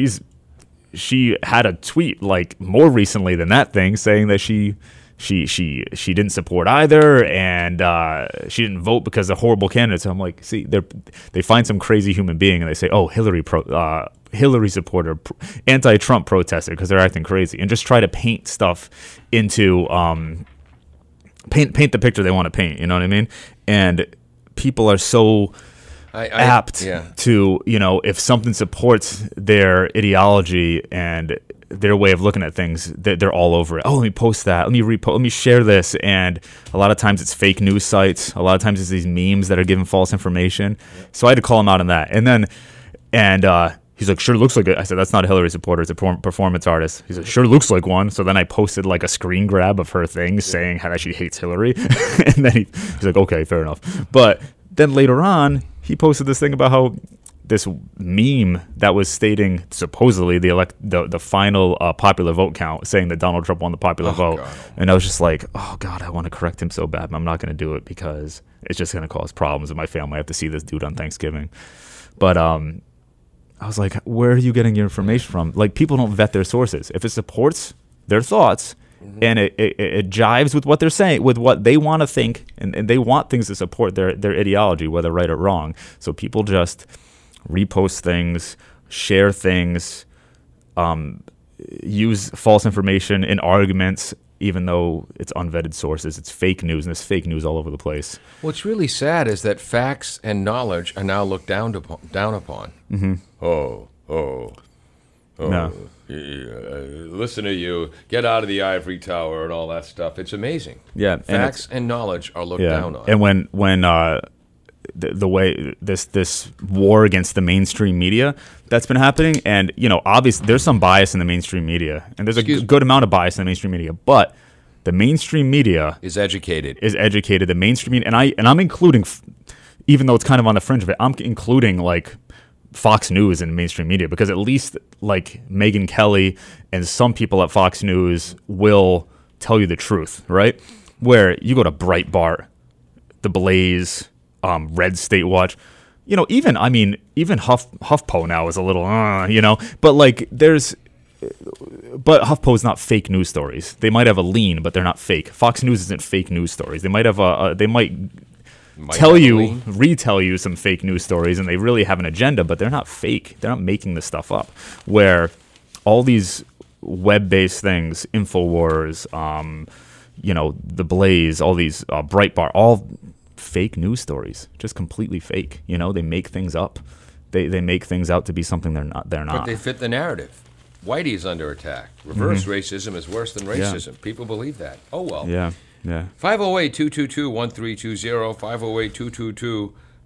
She had a tweet like more recently than that thing saying that she didn't support either, and she didn't vote because of horrible candidates. So I'm like, see, they find some crazy human being and they say, oh, Hillary supporter, anti-Trump protester, because they're acting crazy, and just try to paint stuff into paint the picture they want to paint. You know what I mean? And people are so apt to, if something supports their ideology and their way of looking at things, they're all over it. Oh, let me post that. Let me repost. Let me share this. And a lot of times it's fake news sites. A lot of times it's these memes that are giving false information. So I had to call him out on that. And he's like, sure looks like it. I said, that's not a Hillary supporter. It's a performance artist. He's like, sure looks like one. So then I posted like a screen grab of her thing saying how she hates Hillary. And then he's like, okay, fair enough. But then later on, he posted this thing about how this meme that was stating supposedly the final popular vote count, saying that Donald Trump won the popular vote. God. And I was just like, oh God, I want to correct him so bad, but I'm not going to do it because it's just going to cause problems in my family. I have to see this dude on Thanksgiving. But I was like, where are you getting your information from? Like, people don't vet their sources. If it supports their thoughts and it jives with what they're saying, with what they want to think, and they want things to support their ideology, whether right or wrong. So people just repost things, share things, use false information in arguments, even though it's unvetted sources. It's fake news, and there's fake news all over the place. What's really sad is that facts and knowledge are now looked down upon. Mm-hmm. No. Listen to you, get out of the ivory tower and all that stuff. It's amazing. Yeah, facts and knowledge are looked down on. And when the way this war against the mainstream media that's been happening, and obviously there's some bias in the mainstream media, and there's a good amount of bias in the mainstream media, but the mainstream media is educated. The mainstream media, and I'm including, even though it's kind of on the fringe of it, I'm including like Fox News in mainstream media, because at least like Megyn Kelly and some people at Fox News will tell you the truth, right? Where you go to Breitbart, The Blaze, Red State Watch, even HuffPo now is a little, but like but HuffPo's not fake news stories. They might have a lean, but they're not fake. Fox News isn't fake news stories. They might have retell you some fake news stories, and they really have an agenda, but they're not fake. They're not making this stuff up. Where all these web-based things, InfoWars, The Blaze, all these Breitbart, all fake news stories, just completely fake. They make things up. They make things out to be something they're not. But they fit the narrative. Whitey's under attack. Reverse racism is worse than racism. Yeah. People believe that. Oh well. Yeah. 508-222-1320,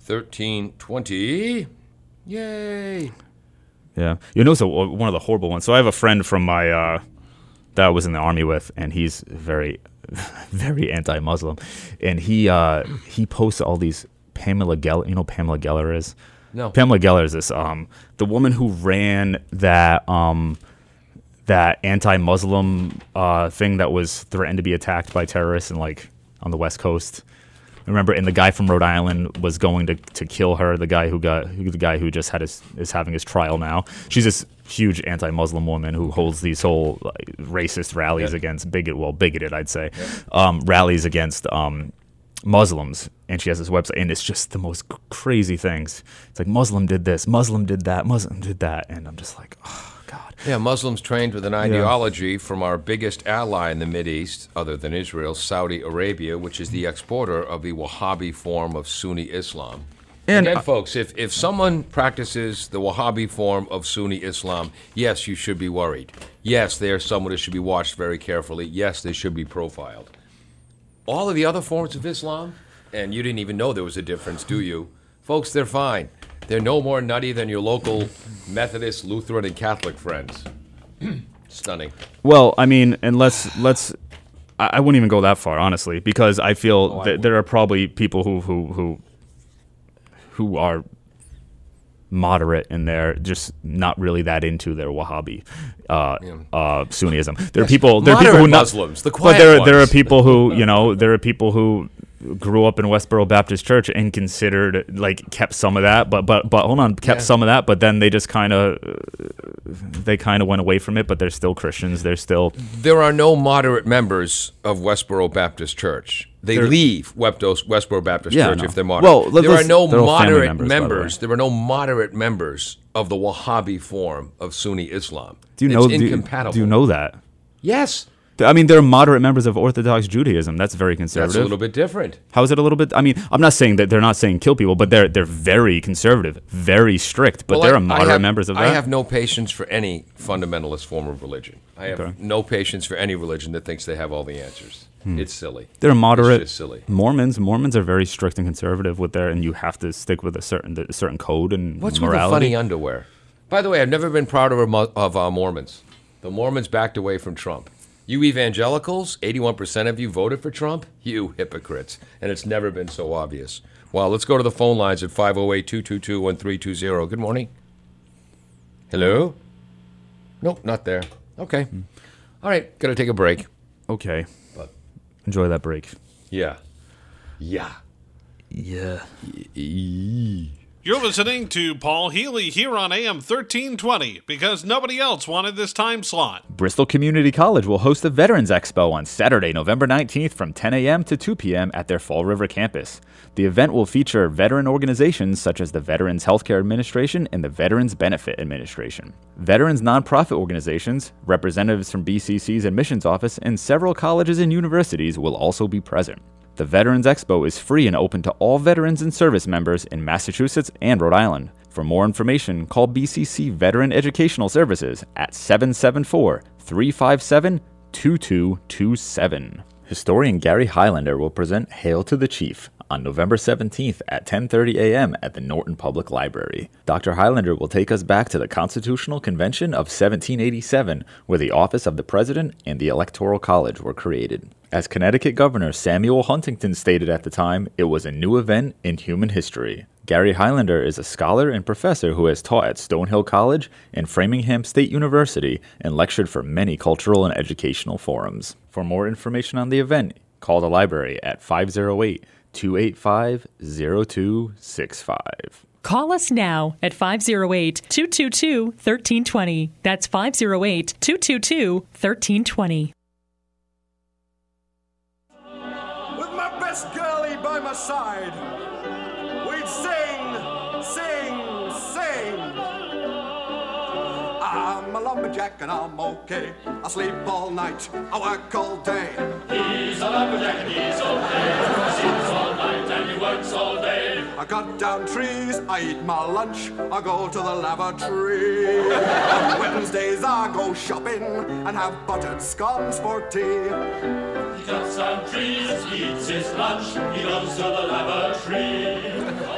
1320. Yay. Yeah. You know, so one of the horrible ones. So I have a friend from my that I was in the Army with, and he's very, very anti-Muslim. And he posts all these Pamela Geller. You know who Pamela Geller is? No. Pamela Geller is this the woman who ran that that anti-Muslim thing that was threatened to be attacked by terrorists and like on the West Coast. Remember, and the guy from Rhode Island was going to kill her. The guy who just is having his trial now. She's this huge anti-Muslim woman who holds these whole racist rallies against bigoted, I'd say, rallies against Muslims. And she has this website, and it's just the most crazy things. It's like Muslim did this, Muslim did that, Muslim did that, and I'm just like, oh God. Yeah, Muslims trained with an ideology from our biggest ally in the Mideast, other than Israel, Saudi Arabia, which is the exporter of the Wahhabi form of Sunni Islam. And again, folks, if someone practices the Wahhabi form of Sunni Islam, yes, you should be worried. Yes, they are someone who should be watched very carefully. Yes, they should be profiled. All of the other forms of Islam, and you didn't even know there was a difference, do you? Folks, they're fine. They're no more nutty than your local Methodist, Lutheran, and Catholic friends. Stunning. Well, I mean, and let's I wouldn't even go that far, honestly, because I feel that there are probably people who are moderate and they're just not really that into their Wahhabi Sunnism. There are people who Muslims, the quiet but there are people who, you know, there are people who grew up in Westboro Baptist Church and considered, like, kept some of that, but hold on, some of that, but then they just kind of went away from it, but they're still Christians. There are no moderate members of Westboro Baptist Church. They leave Westboro Baptist Church if they're moderate. Well, there are no moderate members. There are no moderate members of the Wahhabi form of Sunni Islam. It's incompatible. Do you know that? Yes. I mean, there are moderate members of Orthodox Judaism. That's very conservative. That's a little bit different. How is it a little bit? I mean, I'm not saying that they're not saying kill people, but they're very conservative, very strict. But there are moderate members of that. I have no patience for any fundamentalist form of religion. I have no patience for any religion that thinks they have all the answers. It's silly. There are moderate it's just silly. Mormons. Mormons are very strict and conservative with and you have to stick with a certain code and What's morality. With the funny underwear? By the way, I've never been proud of Mormons. The Mormons backed away from Trump. You evangelicals, 81% of you voted for Trump? You hypocrites. And it's never been so obvious. Well, let's go to the phone lines at 508-222-1320. Good morning. Hello? Nope, not there. Okay. All right, got to take a break. Okay. Enjoy that break. Yeah. You're listening to Paul Healy here on AM 1320 because nobody else wanted this time slot. Bristol Community College will host the Veterans Expo on Saturday, November 19th from 10 a.m. to 2 p.m. at their Fall River campus. The event will feature veteran organizations such as the Veterans Healthcare Administration and the Veterans Benefit Administration. Veterans nonprofit organizations, representatives from BCC's admissions office, and several colleges and universities will also be present. The Veterans Expo is free and open to all veterans and service members in Massachusetts and Rhode Island. For more information, call BCC Veteran Educational Services at 774-357-2227. Historian Gary Highlander will present Hail to the Chief on November 17th at 10:30 a.m. at the Norton Public Library. Dr. Highlander will take us back to the Constitutional Convention of 1787, where the office of the President and the Electoral College were created. As Connecticut Governor Samuel Huntington stated at the time, it was a new event in human history. Gary Highlander is a scholar and professor who has taught at Stonehill College and Framingham State University and lectured for many cultural and educational forums. For more information on the event, call the library at 508-285-0265. Call us now at 508-222-1320. That's 508-222-1320. With my best girlie by my side, we'd sing, sing, sing. I'm a lumberjack and I'm okay. I sleep all night, I work all day. He's a lumberjack and he's okay. He sleeps all night and he works all day. I cut down trees, I eat my lunch, I go to the lavatory. On Wednesdays I go shopping and have buttered scones for tea. He cuts down trees, he eats his lunch, he goes to the lavatory.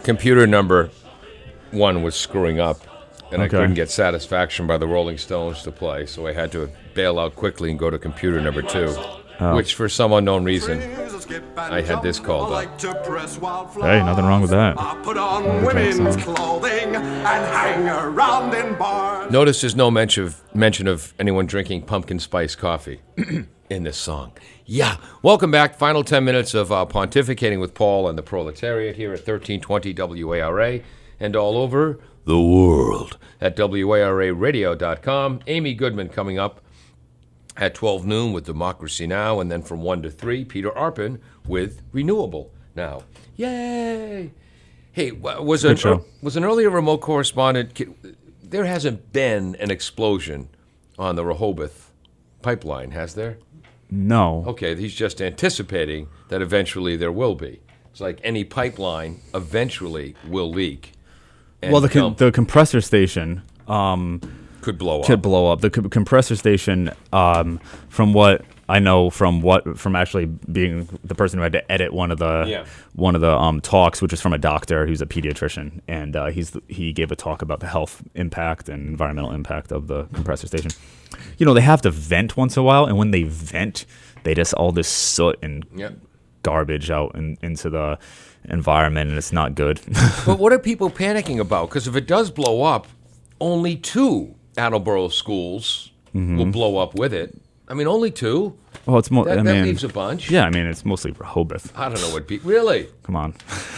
computer number 1 was screwing up, and I Okay. couldn't get satisfaction by the Rolling Stones to play, so I had to bail out quickly and go to computer number 2, which for some unknown reason, I had this called up. Hey, nothing wrong with that. Put on women's clothing and hang around in bars. Notice there's no mention of anyone drinking pumpkin spice coffee in this song. Yeah. Welcome back. Final 10 minutes of pontificating with Paul and the proletariat here at 1320 WARA and all over the world at WARAradio.com. Amy Goodman coming up at 12 noon with Democracy Now! And then from 1 to 3, Peter Arpin with Renewable Now. Yay! Hey, was an earlier remote correspondent... There hasn't been an explosion on the Rehoboth pipeline, has there? No. Okay, he's just anticipating that eventually there will be. It's like any pipeline eventually will leak. Well, the compressor station could blow up. The compressor station, from what I know, from actually being the person who had to edit one of the talks, which is from a doctor who's a pediatrician, and he gave a talk about the health impact and environmental impact of the compressor station. You know, they have to vent once in a while, and when they vent, they just all this soot and garbage out into the environment, and it's not good. But what are people panicking about? Because if it does blow up, only 2 Attleboro schools will blow up with it. I mean, only 2? Well, it's more. That leaves a bunch. Yeah, I mean, it's mostly Rehoboth. I don't know what people... Really? Come on.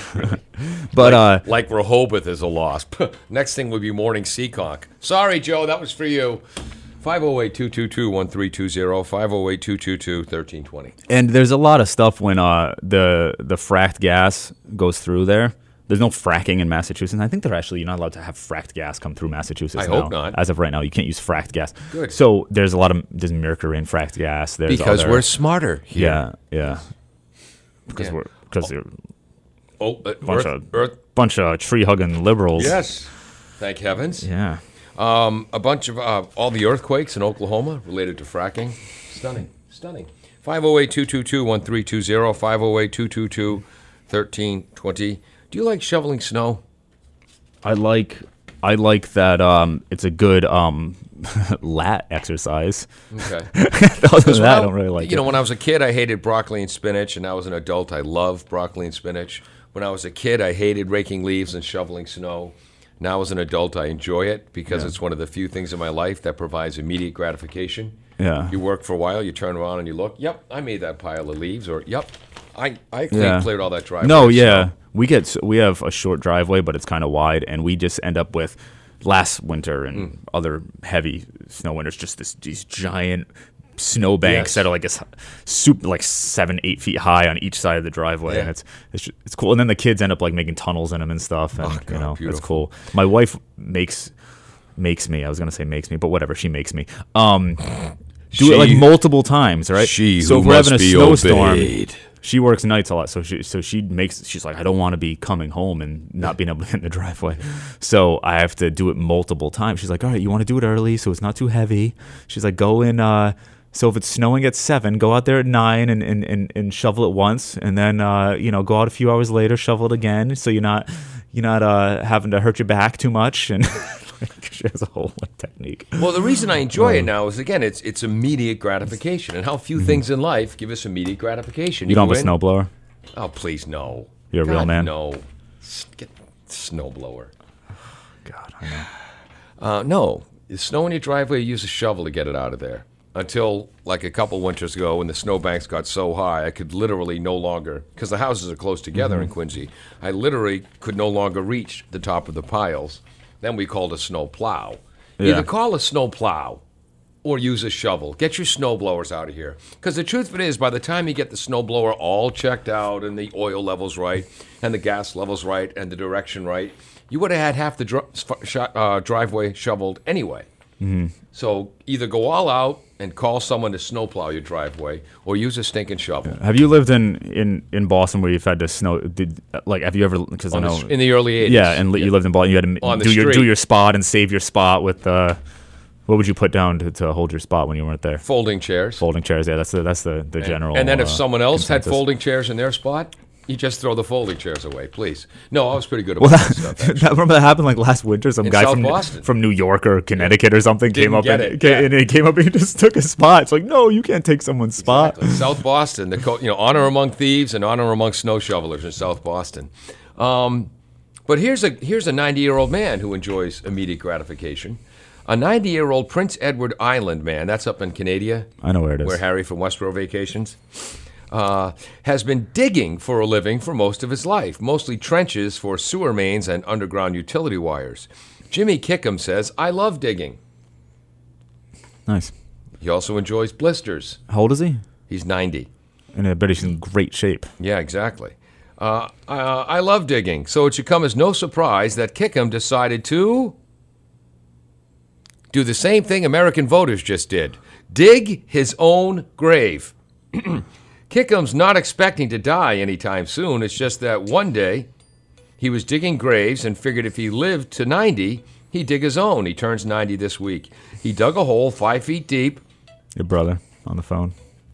But like Rehoboth is a loss. Next thing would be Morning Seekonk. Sorry, Joe, that was for you. 508-222-1320, 508-222-1320. And there's a lot of stuff when the fracked gas goes through there. There's no fracking in Massachusetts. I think you're not allowed to have fracked gas come through Massachusetts I now. hope not. As of right now, you can't use fracked gas. Good. So there's mercury in fracked gas. Because we're smarter here. Yeah. Because they're Earth. bunch of tree-hugging liberals. Yes. Thank heavens. Yeah. A bunch of all the earthquakes in Oklahoma related to fracking. Stunning. 508-222-1320, 508-222-1320. Do you like shoveling snow? I like that it's a good lat exercise. Okay. Other than that, I don't really like it. You know, when I was a kid, I hated broccoli and spinach, and now as an adult, I love broccoli and spinach. When I was a kid, I hated raking leaves and shoveling snow. Now as an adult, I enjoy it because it's one of the few things in my life that provides immediate gratification. Yeah. You work for a while, you turn around and you look, yep, I made that pile of leaves, or yep, I cleared all that driveway. No, yeah. We have a short driveway, but it's kind of wide, and we just end up with last winter and other heavy snow winters, just these giant snow banks that are like 7-8 feet high on each side of the driveway, and it's cool. And then the kids end up like making tunnels in them and stuff, and beautiful. It's cool. My wife makes me. I was gonna say makes me, but whatever. She makes me. Do it like multiple times, right? So if we're having a snowstorm. She works nights a lot, so she's like, I don't want to be coming home and not being able to get in the driveway. So I have to do it multiple times. She's like, all right, you want to do it early so it's not too heavy. She's like, go in, so if it's snowing at 7, go out there at 9 and shovel it once, and then go out a few hours later, shovel it again, so you're not having to hurt your back too much. And she has a whole technique. Well, the reason I enjoy it now is, again, it's immediate gratification, and how few things in life give us immediate gratification. You don't have a snowblower? Oh, please, no. You're a real man? No. Get snowblower. God, I know. No. The snow in your driveway, you use a shovel to get it out of there. Until, like a couple winters ago, when the snowbanks got so high, I could literally no longer, because the houses are close together in Quincy, I literally could no longer reach the top of the piles. Then we called a snow plow. Yeah. Either call a snow plow or use a shovel. Get your snow blowers out of here. Because the truth of it is, by the time you get the snow blower all checked out and the oil levels right and the gas levels right and the direction right, you would have had half the driveway shoveled anyway. Mm-hmm. So either go all out and call someone to snowplow your driveway, or use a stinking shovel. Have you lived in Boston where you've had to snow? Have you ever? Because I know in the early 80s. Yeah, and you lived in Boston. You had to do your spot and save your spot with what would you put down to hold your spot when you weren't there? Folding chairs. Folding chairs. Yeah, that's the general. And then if someone else consensus. had folding chairs in their spot, You just throw the folding chairs away, please. No, I was pretty good Well, about that stuff. actually. remember that happened like last winter. Some In guy South Boston. from New York or Connecticut or something Didn't came up get and, it, yeah. and he came up and he just took his spot. It's like, no, you can't take someone's spot. South Boston, honor among thieves and honor among snow shovelers in South Boston. But here's a 90-year-old man who enjoys immediate gratification. A 90-year-old Prince Edward Island man, that's up in Canada. I know where it is. Where Harry from Westboro vacations. Has been digging for a living for most of his life, mostly trenches for sewer mains and underground utility wires. Jimmy Kickham says, I love digging. Nice. He also enjoys blisters. How old is he? He's 90. And I bet he's in great shape. Yeah, exactly. I love digging, so it should come as no surprise that Kickham decided to do the same thing American voters just did. Dig his own grave. Kickham's not expecting to die anytime soon. It's just that one day he was digging graves and figured if he lived to 90, he'd dig his own. He turns 90 this week. He dug a hole 5 feet deep. Your brother on the phone.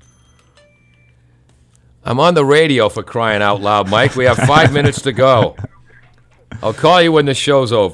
I'm on the radio, for crying out loud, Mike. We have 5 minutes to go. I'll call you when the show's over.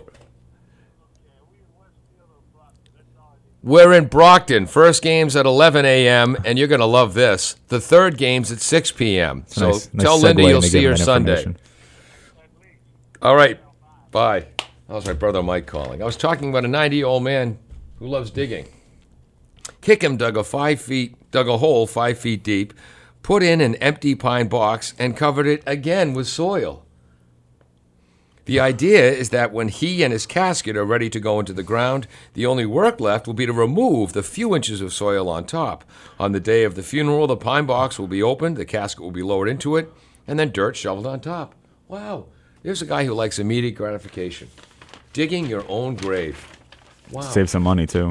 We're in Brockton. First game's at 11 a.m., and you're going to love this. The third game's at 6 p.m. So Nice tell Linda segue you'll into see her giving Sunday. information. All right. Bye. That was my brother Mike calling. I was talking about a 90-year-old man who loves digging. Kickham dug a hole 5 feet deep, put in an empty pine box, and covered it again with soil. The idea is that when he and his casket are ready to go into the ground, the only work left will be to remove the few inches of soil on top. On the day of the funeral, the pine box will be opened, the casket will be lowered into it, and then dirt shoveled on top. Wow. There's a guy who likes immediate gratification. Digging your own grave. Wow. Save some money, too.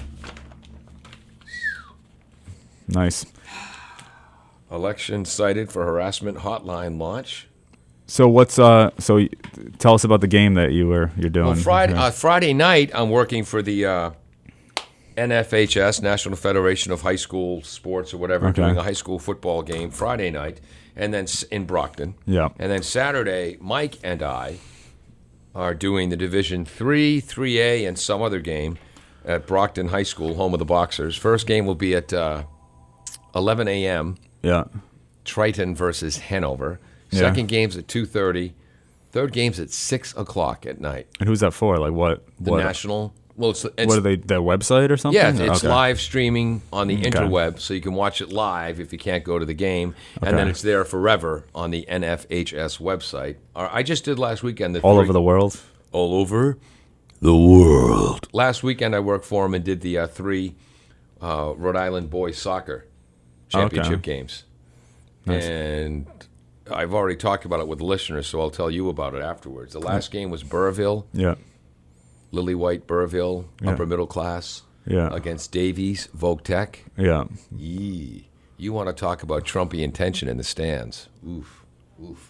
Nice. Election cited for harassment hotline launch. So what's so tell us about the game that you're doing. Well, Friday night I'm working for the NFHS, National Federation of High School Sports or whatever, Okay. doing a high school football game Friday night, and then in Brockton. Yeah. And then Saturday, Mike and I are doing the Division III, 3A, and some other game at Brockton High School, home of the Boxers. First game will be at 11 a.m. Yeah. Triton versus Hanover. Yeah. Second game's at 2:30. Third game's at 6 o'clock at night. And who's that for? Like what? The national. Well, it's what are they? Their website or something? Yeah, it's Okay. live streaming on the Okay. interweb, so you can watch it live if you can't go to the game, and Okay. then it's there forever on the NFHS website. I just did last weekend. All over the world. All over the world. Last weekend I worked for him and did the 3 Rhode Island boys soccer championship games. Nice. And I've already talked about it with the listeners, so I'll tell you about it afterwards. The last game was Burrville. Yeah. Lily White, Burrville, Yeah. upper middle class. Yeah. Against Davies, Vogue Tech. Yeah. Yee. You want to talk about Trumpian tension in the stands. Oof. Oof.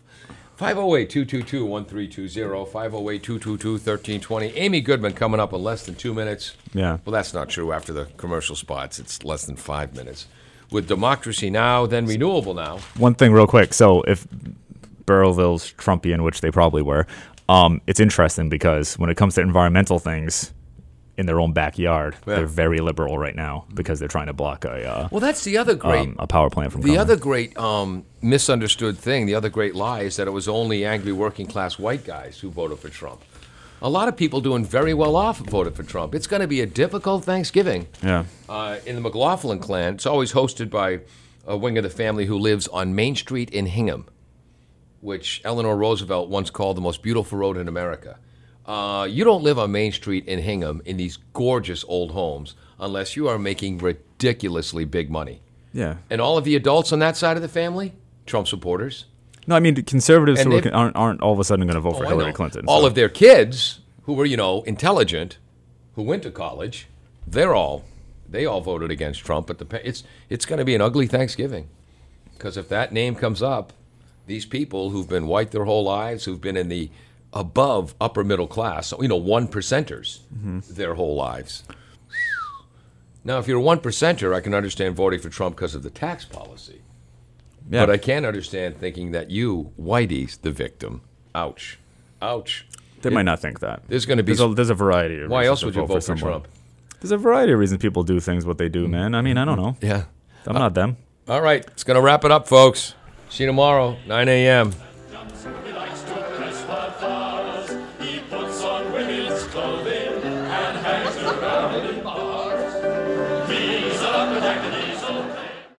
508-222-1320, 508-222-1320. Amy Goodman coming up in less than 2 minutes. Yeah. Well, that's not true. After the commercial spots, it's less than 5 minutes. With Democracy Now!, then Renewable Now. One thing real quick. So if Burrville's Trumpian, which they probably were, it's interesting because when it comes to environmental things in their own backyard, they're very liberal right now because they're trying to block a Well, that's the other great a power plant from The coming. other great misunderstood thing, the other great lie is that it was only angry working class white guys who voted for Trump. A lot of people doing very well off voted for Trump. It's going to be a difficult Thanksgiving. Yeah. In the McLaughlin clan, it's always hosted by a wing of the family who lives on Main Street in Hingham, which Eleanor Roosevelt once called the most beautiful road in America. You don't live on Main Street in Hingham in these gorgeous old homes unless you are making ridiculously big money. Yeah. And all of the adults on that side of the family, Trump supporters. No, I mean conservatives And who they've- aren't all of a sudden going to vote for I Hillary know. Clinton. All so. of their kids who were, intelligent, who went to college, they all voted against Trump. But it's going to be an ugly Thanksgiving because if that name comes up, these people who've been white their whole lives, who've been in the above upper middle class, so, 1%ers their whole lives. Now, if you're a 1%er, I can understand voting for Trump because of the tax policy. But I can't understand thinking that you, Whitey's the victim. Ouch. Ouch. They might not think that. There's going to be... There's a variety of Why reasons else to would you vote for someone. Trump? There's a variety of reasons people do things what they do, man. I mean, I don't know. Yeah. I'm not them. All right. It's going to wrap it up, folks. See you tomorrow, 9 a.m.